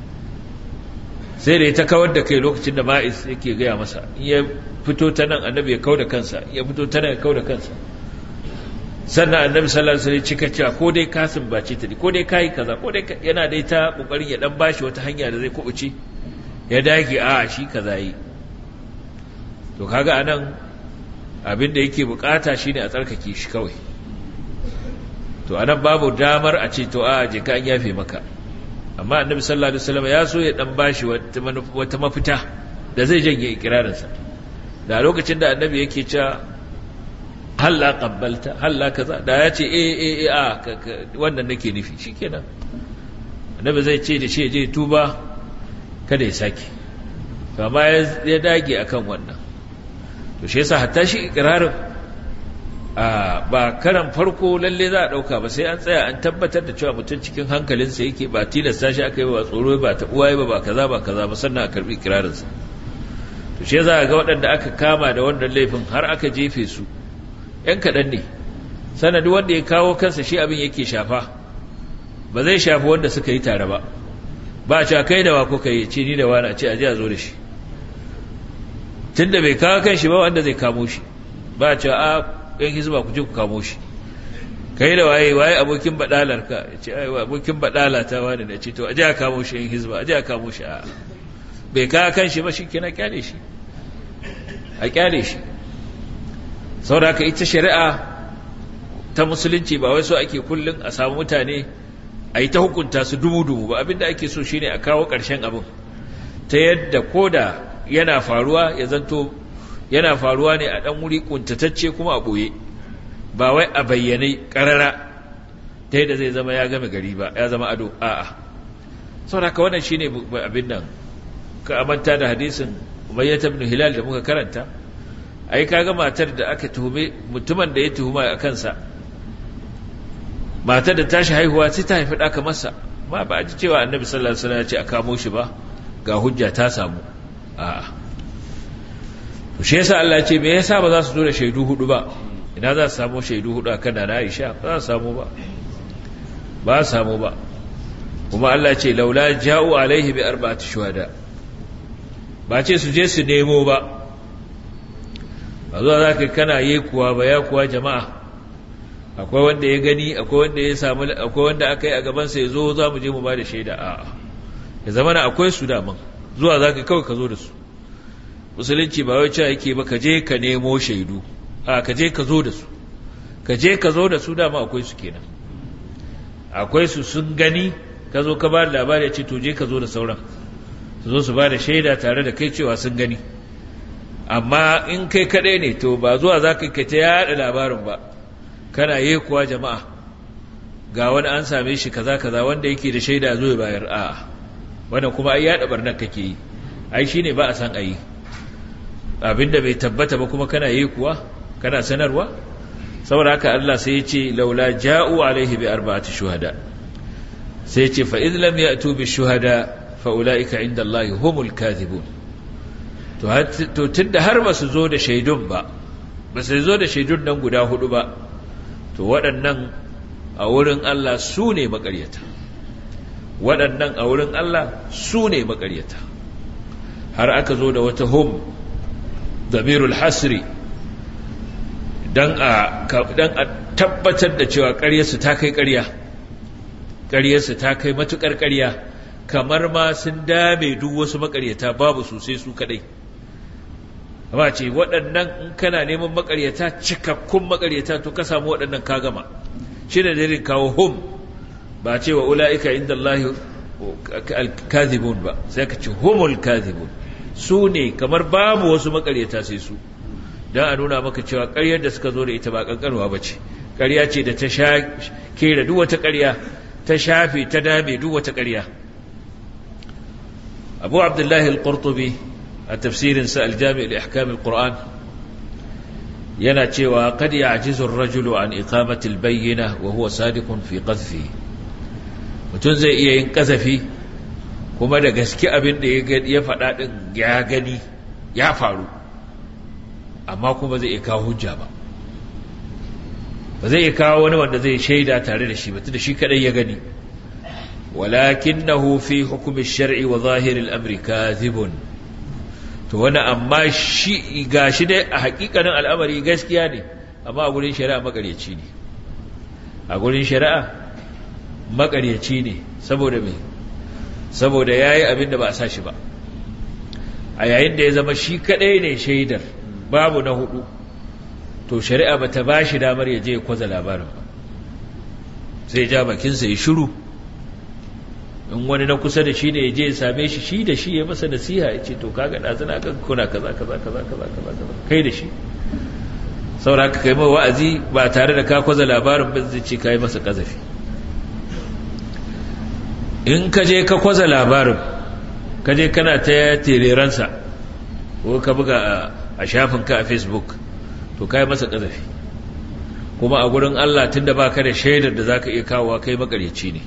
sai da ya ta kawar da kai lokacin da ma'iz yake gaya masa in ya fito ta nan annabi ya kauda kansa ya fito ta nan ya kauda kansa sannan annabi sallallahu alaihi wasallam cika cewa ko dai kasim bace ta ko dai kai kaza ko dai yana dai ta kokarin ya dan bashi wata hanya da zai kubuce ya dage a shi kaza yi to kaga anan abin da yake bukata shine a tsarkake shi kawai to anan babu damar a ce to a je ka an yafe maka amma annabi sallallahu alaihi wasallam ya so ya dan bashi wata mafita da zai janye ikirarinsa da lokacin da annabi yake cewa halla qabbalta halla kaza da ya ce eh eh eh a wannan nake nufi shikenan annabi zai ce da shi je tuba kada ya sake amma ya dage akan wannan to shi yasa hatta shi ikrarin a ba karan farko lalle za a dauka ba sai an tsaya an tabbatar da cewa mutum cikin hankalinsa yake ba tilasta shi aka yi ba tsoro ba ta uwaye ba ba kaza ba kaza ba sannan a karbi ikrarinsa to shi yasa ga waɗanda aka kama da wannan laifin har aka jefe su ‘yan kaɗan ne sanadi wanda ya kawo kansa shi abin yake shafa ba zai shafi wanda suka yi tare ba ba a kai da wa kuka yi ce ni da wani a ce a ji a zo da shi tun da bai kawo kan shi ba wanda zai kamo shi ba a ce a ‘yan hizba ku je ku kamo shi kai da waye waye abokin baɗalar ka ya ce abokin baɗala ta wani da ce to a ji a kamo shi ‘yan hizba a ji a kamo shi a bai kawo kan shi ba shi kina kyale shi a kyale shi saboda haka ita shari'a ta musulunci ba wai so ake kullun a samu mutane a yi ta hukunta su dubu-dubu ba abinda ake so shine a kawo ƙarshen abin ta yadda koda yana faruwa ya zanto yana faruwa ne a ɗan wuri kuntatacce kuma a ɓoye ba wai a bayyane ƙarara ta yadda zai zama ya game gari ba ya zama ado a'a saboda haka wannan shine abin nan ka amanta da hadisin Umayyah ibn Hilal da muka karanta ai kaga matar da aka tuhume mutumin da ya tuhuma a kansa matar da tashi haihuwa sai ta haifi ɗaka masa ma ba a ji cewa annabi sallallahu alaihi wasallam ya ce a kamo shi ba ga hujja ta samu a'a to shi yasa Allah ya ce me yasa ba za su zo da shaidu hudu ba ina za su samu shaidu hudu akan na Aisha ba za su samu ba ba su samu ba kuma Allah ya ce laula ja'u alaihi bi arba'ati shuhada ba ce su je su nemo ba ba zuwa za ka kana yi kuwa ba ya kuwa jama'a akwai wanda ya gani akwai wanda ya samu akwai wanda aka yi a gabansa ya zo za mu je mu ba da shaida a'a ya zama na akwai su daman zuwa za ka kawai ka zo da su musulunci ba wai cewa yake ba ka je ka nemo shaidu a ka je ka zo da su ka je ka zo da su dama akwai su kenan akwai su sun gani ka zo ka ba da labari ya ce to je ka zo da sauran su zo su ba da shaida tare da kai cewa sun gani amma in kai kaɗai ne to ba zuwa za ka ta yaɗa labarin ba kana yi kuwa jama'a ga wani an same shi kaza kaza wanda yake da shaida zo ya bayar a'a wannan kuma ai yaɗa barnar kake yi ai shine ba a san ayi abinda bai tabbata ba kuma kana yi kuwa kana sanarwa saboda haka Allah sai ya ce laula ja'u alaihi bi arba'ati shuhada sai ya ce fa idh lam ya'tu bi shuhada fa ulaika inda Allah humul kadhibun to tunda har ba su zo da shaidun ba ba su zo da shaidun nan guda hudu ba to waɗannan a wurin Allah su ne maƙaryata waɗannan a wurin Allah su ne maƙaryata har aka zo da wata hum damirul hasri dan a dan a tabbatar da cewa ƙaryarsu ta kai ƙarya ƙaryarsu ta kai matuƙar ƙarya kamar ma sun dame duk wasu maƙaryata babu su sai su kadai amma ce waɗannan in kana neman maƙaryata cikakkun maƙaryata to ka samu waɗannan ka gama shi da dalilin kawo hum ba ce wa ula'ika inda Allah al-kadhibun ba sai ka ce humul kadhibun su ne kamar babu wasu maƙaryata sai su don a nuna maka cewa ƙaryar da suka zo da ita ba ƙanƙanuwa ba ce ƙarya ce da ta kera duk wata ƙarya ta shafe ta dame duk wata ƙarya abu abdullahi al-qurtubi a tafsirinsa al-jami' li ahkam al-qur'an yana cewa qad ya'jizu ar-rajulu an iqamati al-bayyinah wa huwa sadiqun fi qadhfihi mutum zai iya yin kazafi kuma da gaske abin da ya faɗa din ya gani ya faru amma kuma zai iya kawo hujja ba ba zai iya kawo wani wanda zai shaida tare da shi ba tunda shi kadai ya gani walakinahu fi hukm ash-shar'i wa zahir al-amri kadhibun to wani amma shi gashi dai a hakikanin al'amari gaskiya ne amma a gurin shari'a makaryaci ne a gurin shari'a makaryaci ne saboda me saboda yayi abin da ba a sa shi ba a yayin da ya zama shi kadai ne shaidar babu na hudu to shari'a bata bashi damar ya je ya kwaza labarin ba sai ja bakinsa ya shiru in wani na kusa da shi ne ya je ya same shi shi da shi ya masa nasiha ya ce to kaga ɗazuna kan kuna kaza kaza kaza kaza kaza kai da shi saboda ka kai mai wa'azi ba tare da ka kwaza labarin ba zai ce kai masa kazafi in ka je ka kwaza labarin ka je kana ta tereransa ko ka buga a shafinka a Facebook to kai masa kazafi kuma a gurin Allah tunda baka da shaidar da zaka iya kawowa kai makaryaci ne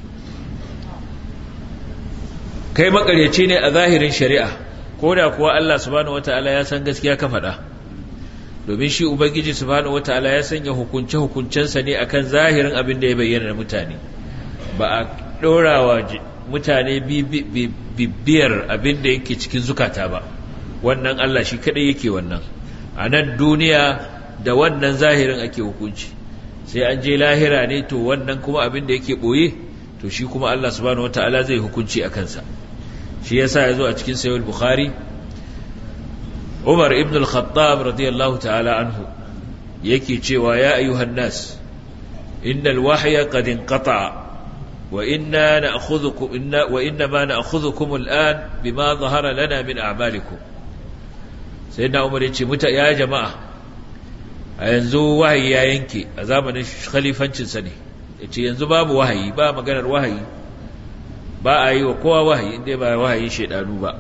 kai makaryaci ne a zahirin shari'a koda kuwa Allah subhanahu wataala ya san gaskiya ka faɗa domin shi ubangiji subhanahu wataala ya sanya hukunce hukuncensa ne akan zahirin abin da ya bayyana da mutane ba a dorawa mutane bibiyar abin da yake cikin zukata ba wannan Allah shi kadai yake wannan a nan duniya da wannan zahirin ake hukunci sai an je lahira ne to wannan kuma abin da yake boye to shi kuma Allah subhanahu wataala zai hukunci a kansa shi yasa yazo a cikin sahih al-bukhari Umar ibn al-Khattab radiyallahu ta'ala anhu yake cewa ya ayyuhan nas innal wahya qad inqata'a wa inna na'khudhukum inna wa inna ma na'khudhukum al-an bima dhahara lana min a'malikum sayyidina Umar yace muta ya jama'a a yanzu wahayi ya yanke a zamanin khalifancin sa ne yace yanzu babu wahayi ba maganar wahayi ba a yi wa kowa wahayi inda ba wahayin shedanu ba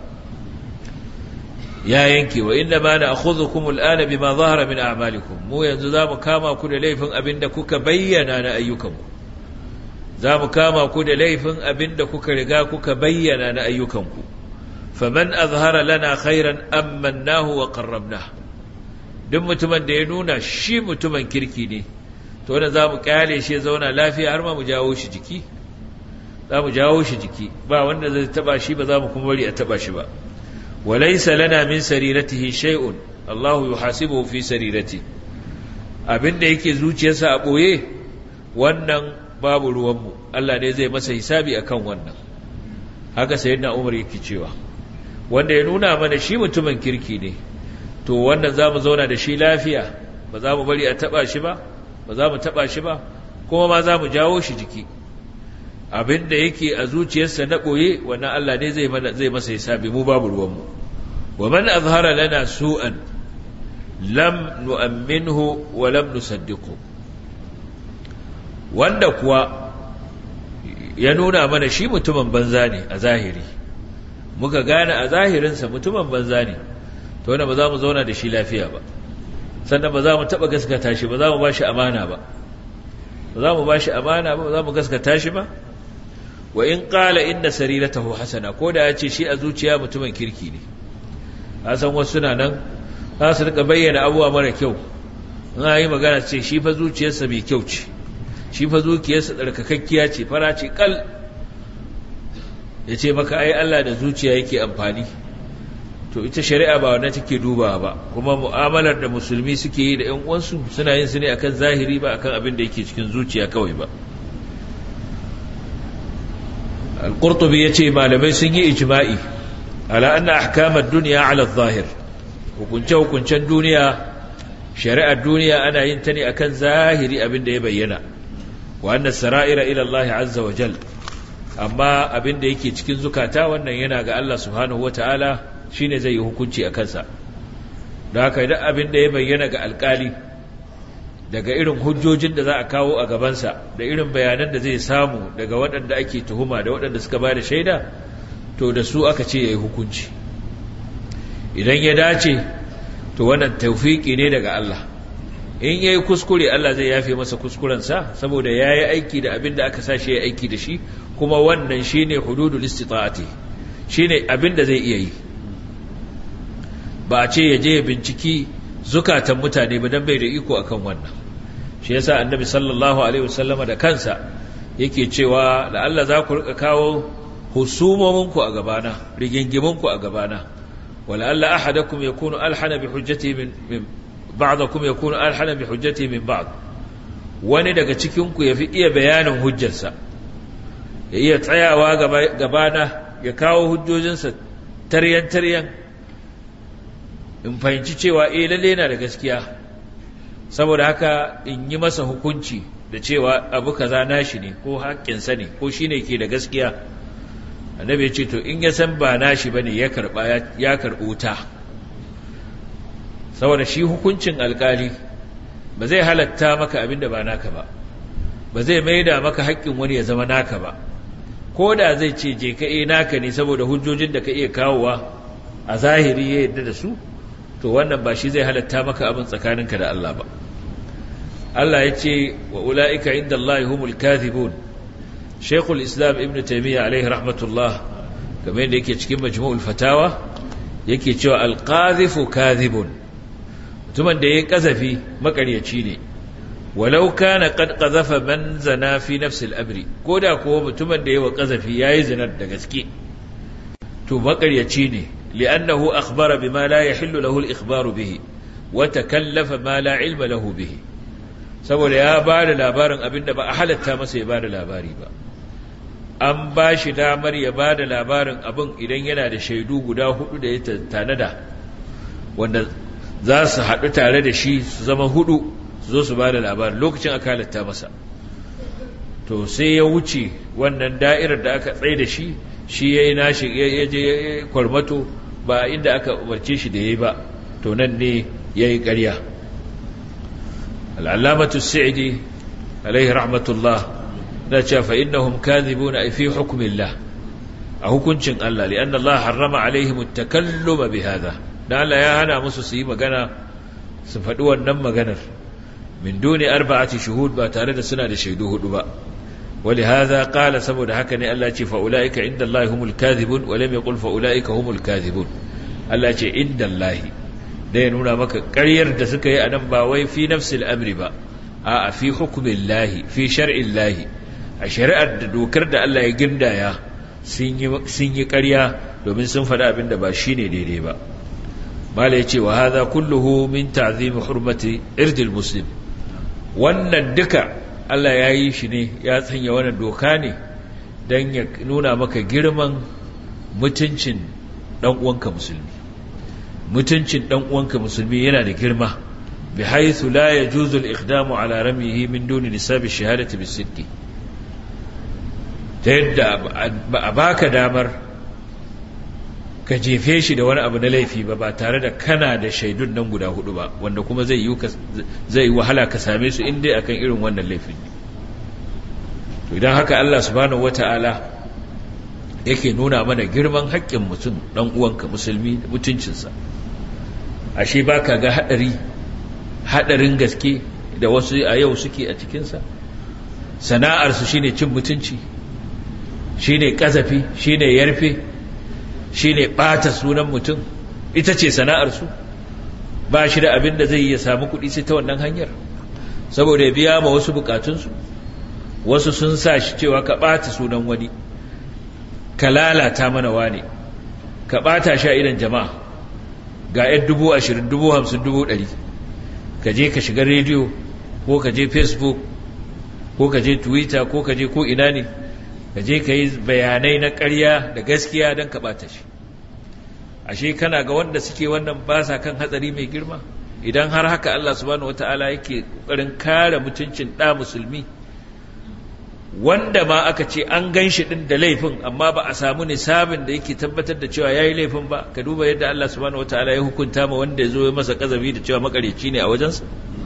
ya yanke wa inna ma na'khudhukum al'ana bima zahara min a'malikum mu yanzu zamu kama ku da laifin abinda kuka bayyana na ayyukanku zamu kama ku da laifin abinda kuka riga kuka bayyana na ayyukanku faman azhara lana khairan amannahu wa qarrabnahu duk mutumin da ya nuna shi mutumin kirki ne to wannan zamu kyale shi ya zauna lafiya har ma mu jawo shi jiki zamu jawo shi jiki ba wanda zai taba shi ba zamu kuma bari a taba shi ba walaysa lana min sariratihi shay'un Allahu yuhasibuhu fi sarirati abinda yake zuciyarsa a boye wannan babu ruwan mu Allah ne zai masa hisabi akan wannan haka sayyidina Umar yake cewa wanda ya nuna mana shi mutumin kirki ne to wannan zamu zauna da shi lafiya ba za mu bari a taba shi ba ba za mu taba shi ba kuma ma za mu jawo shi jiki abinda yake a zuciyarsa na boye wannan Allah ne zai mana zai masa hisabi mu babu ruwan mu wa man azhara lana su'an lam nu'minhu wa lam nusaddiqu wanda kuwa ya nuna mana shi mutumin banza ne a zahiri muka gane a zahirinsa mutumin banza ne to wannan ba za mu zauna da shi lafiya ba sannan ba za mu taba gaskata shi ba za mu bashi amana ba ba za mu bashi amana ba ba za mu gaskata shi ba wa in qala inna sariratahu hasana ko da yace shi a zuciya mutumin kirki ne a san wasu suna nan za su rika bayyana abubuwa mara kyau in ayi magana ce shi fa zuciyarsa mai kyau ce shi fa zuciyarsa tsarkakakkiya ce fara ce kal yace maka ai Allah da zuciya yake amfani to ita shari'a ba wannan take dubawa ba, kuma mu'amalar da musulmi suke yi da ƴan uwansu suna yin su ne akan zahiri ba akan abin da yake cikin zuciya kawai ba. al-Qurtubi yace malamai sun yi ijma'i ala anna ahkam ad-dunya ala adh-dhahir, hukunce hukuncen duniya, shari'ar duniya ana yin ta ne akan zahiri abin da ya bayyana, wa anna sara'ira ila Allah azza wa jal, amma abin da yake cikin zukata wannan yana ga Allah subhanahu wataala shine zai yi hukunci a kansa. da haka idan abin da ya bayyana ga alkali daga irin hujjojin da za a kawo a gabansa da irin bayanan da zai samu daga waɗanda ake tuhuma da waɗanda suka ba da shaida, to da su aka ce ya yi hukunci. idan ya dace to wannan tawfiki ne daga Allah, in yayi kuskure Allah zai yafe masa kuskurensa saboda yayi aiki da abin da aka sashi yayi aiki da shi, kuma wannan shine hududul istita'ati, shine abin da zai iya yi. ba a ce ya je ya binciki zukatan mutane ba dan bai da iko akan wannan. shi yasa annabi sallallahu alaihi wasallama da kansa yake cewa da Allah za ku rika kawo husumominku a gabana, rigingiminku a gabana, wala alla ahadakum yakunu alhana bi hujjati min, min ba'dakum yakunu alhana bi hujjati min ba'd, wani daga cikin ku yafi iya bayanin hujjarsa, ya iya tsayawa gabana ya kawo hujjojinsa taryan taryan in fahimci cewa eh lalle yana da gaskiya, saboda haka in yi masa hukunci da cewa abu kaza nashi ne ko haƙƙinsa ne ko shine ke da gaskiya. annabi ya ce to in ya san ba nashi bane ya karba ya karbo ta, saboda shi hukuncin alkali ba zai halatta maka abinda ba naka ba, ba zai maida maka haƙƙin wani ya zama naka ba, ko da zai ce je ka eh naka ne saboda hujjojin da ka iya kawowa a zahiri ya yadda da su, to wannan ba shi zai halatta maka abin tsakaninka da Allah ba. Allah ya ce wa ula'ika inda Allah humul kathibun. Sheikhul Islam Ibn Taymiyyah alaihi rahmatullah kamar yadda yake cikin Majmu'ul Fatawa yake cewa al-qadhifu kadhibun, mutumin da yayi kazafi makaryaci ne, walau kana qad qadhafa man zana fi nafsi al-amri, koda kuwa mutumin da yayi wa kazafi yayi zinar da gaske to makaryaci ne, li'annahu akhbara bima la yahillu lahu al-ikhbaru bihi wa takallafa ma la ilma lahu bihi, saboda ya bada labarin abinda ba a halatta masa ya bada labari ba. an ba shi damar ya ba da labarin abin idan yana da shaidu guda hudu da ya tanada wanda za su haɗu tare da shi su zama hudu su zo su ba da labarin, lokacin aka halatta masa. to sai ya wuce wannan da'irar da aka tsaye da shi, shi ya yi nashi ya je kwarmato ba inda aka umarce shi da ya yi ba, to nan ne ya yi ƙarya. al'allamatu sa'idi alaihi rahmatullah da cewa fa innahum kadhibuna fi hukmillah, a hukuncin Allah, li anna Allah harrama alaihim at-takallum bi hadha, dan Allah ya hana musu su yi magana su faɗi wannan maganar min duni arba'ati shuhud, ba tare da suna da shaidu hudu ba. wali hadha qala, saboda haka ne Allah ce fa ulaika inda Allah humul kadhibun wa lam yaqul fa ulaika humul kadhibun. Allah ce inda Allah, da ya nuna maka ƙaryar da suka yi anan ba wai fi nafsil amri ba, a'a fi hukmillahi, fi shar'illahi, a shari'ar da dokar da Allah ya gindaya sun yi ƙarya domin sun faɗa abin da ba shi ne daidai ba. mala ya ce wa haza kulluhu min ta'zimi hurmati irdil muslim, wannan duka Allah ya yi shi ne, ya sanya wannan doka ne don ya nuna maka girman mutuncin ɗan uwanka musulmi. mutuncin ɗan uwanka musulmi yana da girma, bi haythu la yajuzu al-iqdamu ala ramyihi min duni nisabi shahadati bis-sidqi, ta yadda ba a baka damar ka jefe shi da wani abu na laifi ba ba tare da kana da shaidun nan guda hudu ba, wanda kuma zai yi zai wahala ka same su inda akan irin wannan laifin. to idan haka Allah subhanahu wata'ala yake nuna mana girman haƙƙin mutum dan uwanka musulmi, mutuncinsa, ashe baka ga hadari hadarin gaske da wasu a yau suke a cikinsa. sana'arsu shine cin mutunci, shine kazafi, shine yarfe, shine bata sunan mutum, ita ce sana'arsu. ba shi da abin da zai ya samu kuɗi sai ta wannan hanyar, saboda ya biya ma wasu bukatunsu. wasu sun sa shi cewa ka bata sunan wani, ka lalata mana wane, ka bata shi a idan jama'a, ga yan dubu ashirin dubu hamsin dubu ɗari ka je ka shiga rediyo ko ka je facebook ko ka je twitter ko ka je ko ina ne ka je ka yi bayanai na ƙarya da gaskiya don ka ɓata shi. Ashe kana ga wanda suke wannan ba sa kan hatsari mai girma? Idan har haka Allah subhanahu wata'ala yake ƙoƙarin kare mutuncin ɗa musulmi, wanda ma aka ce an gan shi ɗin da laifin amma ba a samu nisabin da yake tabbatar da cewa ya yi laifin ba, ka duba yadda Allah subhanahu wata'ala ya hukunta ma wanda ya zo ya masa ƙazafi da cewa makareci ne a wajensa.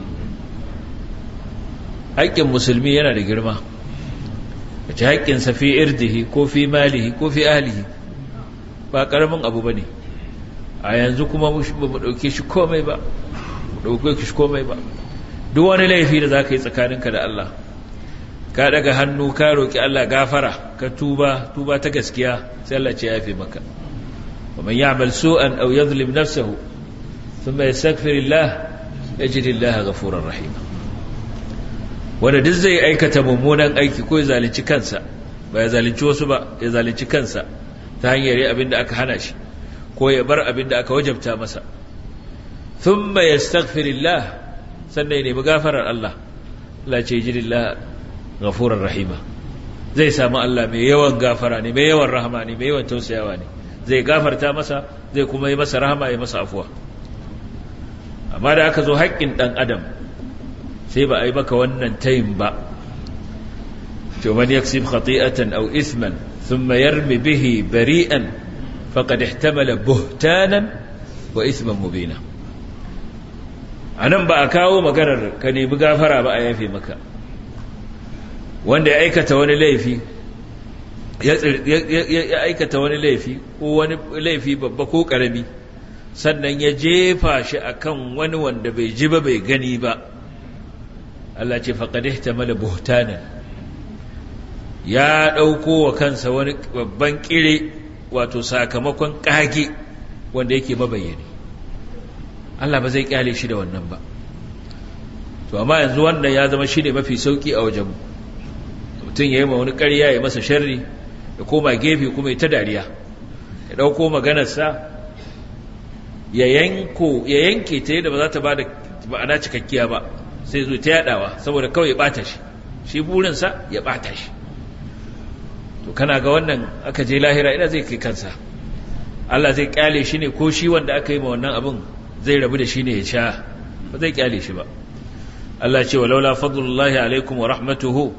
Haƙƙin musulmi yana da girma, ka ci haƙƙinsa fi irdihi ko fi malihi ko fi ahlihi ba ƙaramin abu ba ne. A yanzu kuma ba mu ɗauke shi komai ba, ɗauke shi komai ba. Duk wani laifi da za ka yi tsakaninka da Allah, ka daga hannu ka roƙi Allah gafara, ka tuba tuba ta gaskiya, sai Allah ce ya fi maka. wa man ya'mal su'an aw yadhlim nafsahu thumma yastaghfirillah yajidillaha ghafurar rahim. Wanda duk zai aikata mummunan aiki ko ya zalunci kansa, ba ya zalunci wasu ba, ya zalunci kansa ta hanyar yi abin da aka hana shi ko ya bar abin da aka wajabta masa, thumma yastaghfirillah, sannan ya nemi gafarar Allah, Allah ce yajidillaha ghafurar rahima, zai samu Allah mai yawan gafara ne, mai yawan rahama ne, mai yawan tausayawa ne, zai gafarta masa, zai kuma yi masa rahama, ya masa afuwa. Amma da aka zo haƙƙin ɗan adam sai ba a yi maka wannan tayin ba. to man yaksib khati'atan aw ithman thumma yarmi bihi bari'an faqad ihtamala buhtanan wa ithman mubina. anan ba a kawo maganar ka nemi gafara ba, a yafe maka. Wanda ya aikata wani laifi ya aikata wani laifi ko wani laifi babba ko karami, sannan ya jefa shi akan wani wanda bai ji ba bai gani ba, Allah ce faqad ihtamala buhtanan, ya dauko wa kansa wani babban kire, wato sakamakon kage wanda yake mabayyani. Allah ba zai kyale shi da wannan ba. To amma yanzu wannan ya zama shine mafi sauki a wajenmu. Mutum ya yi ma wani ƙarya, ya masa sharri, ya koma gefe kuma ya ta dariya, ya dauko maganarsa ya yanko ya yanke ta yadda ba za ta ba da ma'ana cikakkiya ba, sai zo ta yadawa saboda kawai ya bata shi, shi burinsa ya bata shi. To kana ga wannan aka je lahira ina zai kai kansa? Allah zai kyale shi ne, ko shi wanda aka yi ma wannan abin zai rabu da shi ne ya sha? Ba zai kyale shi ba. Allah ce walaula fadlullahi alaikum wa rahmatuhu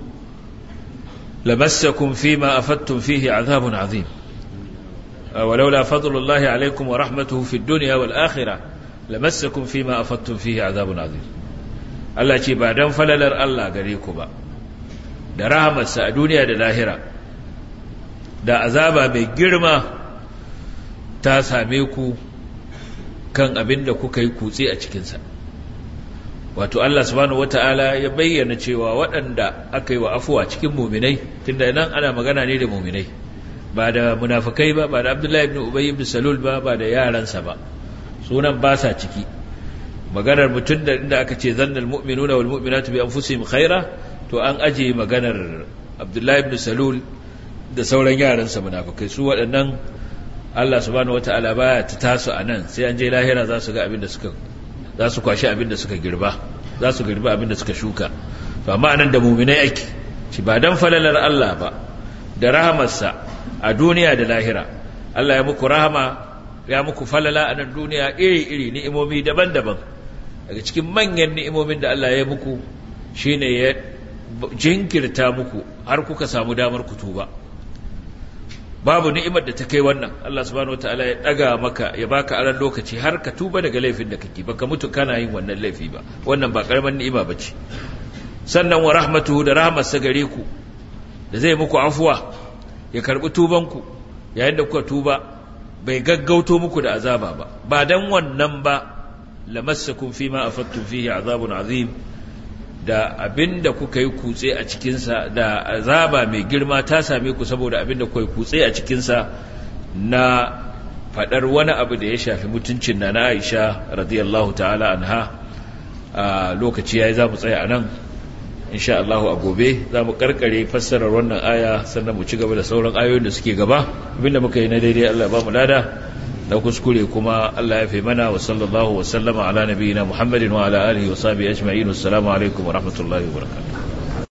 lamassakum fima afattum fihi azabun azim. walaula fadlullahi alaikum wa rahmatuhu fid dunya wal akhirah lamassakum fima afattum fihi azabun azim. Allah ce ba dan falalar Allah gare ku ba da rahamarsa a duniya da lahira, da azaba mai girma ta same ku kan abin da kuka yi kutse a cikinsa. Wato Allah subhanahu wata'ala ya bayyana cewa waɗanda aka yi wa afuwa cikin muminai, tunda nan ana magana ne da muminai, ba da munafikai ba, ba da Abdullahi ibn Ubay ibn Salul ba, ba da yaransa ba, sunan ba sa ciki. Maganar mutum da inda aka ce zannal mu'minuna wal mu'minatu bi anfusihim khaira, to an aje maganar Abdullahi ibn Salul da sauran yaransa munafikai. Su waɗannan Allah subhanahu wata'ala baya ta tasu anan, sai an je lahira za su ga abin da suka za su kwashi abin da suka girba, za su girba abin da suka shuka. To amma anan da mu'minai ake, shi ba dan falalar Allah ba da rahamarsa a duniya da lahira. Allah ya muku rahama, ya muku falala a nan duniya iri-iri, ni'imomi daban-daban. Daga cikin manyan ni'imomin da Allah ya muku shine ya jinkirta muku har kuka samu damar ku tuba. Babu ni'imar da ta kai wannan. Allah subhanahu wataala ya daga maka, ya baka aran lokaci har ka tuba daga laifin da kake, baka mutu kana yin wannan laifi ba. Wannan ba karaman ni'ima bace. Sannan wa rahmatuhu, da rahmarsa gare ku, da zai muku afuwa, ya karbi tubanku yayin da kuka tuba, bai gaggauto muku da azaba ba. Ba dan wannan ba lamassakum fima afattum fihi azabun azim, da abinda kuka yi kutse a cikinsa, da azaba mai girma ta same ku saboda abinda kuka yi kutse a cikinsa na fadar wani abu da ya shafi mutuncin na na Aisha radiyallahu ta'ala anha. a lokaci yayi za mu tsaya a nan, insha Allah a gobe za mu karkare fassarar wannan aya, sannan mu ci gaba da sauran ayoyin da suke gaba. Abinda muka yi na daidai Allah ba mu lada, na kuskure kuma Allah ya fi mana. Wa sallallahu wa sallama ala nabiyyina Muhammadin wa ala alihi wa sahbihi ajma'in. Assalamu alaikum wa rahmatullahi wa barakatuh.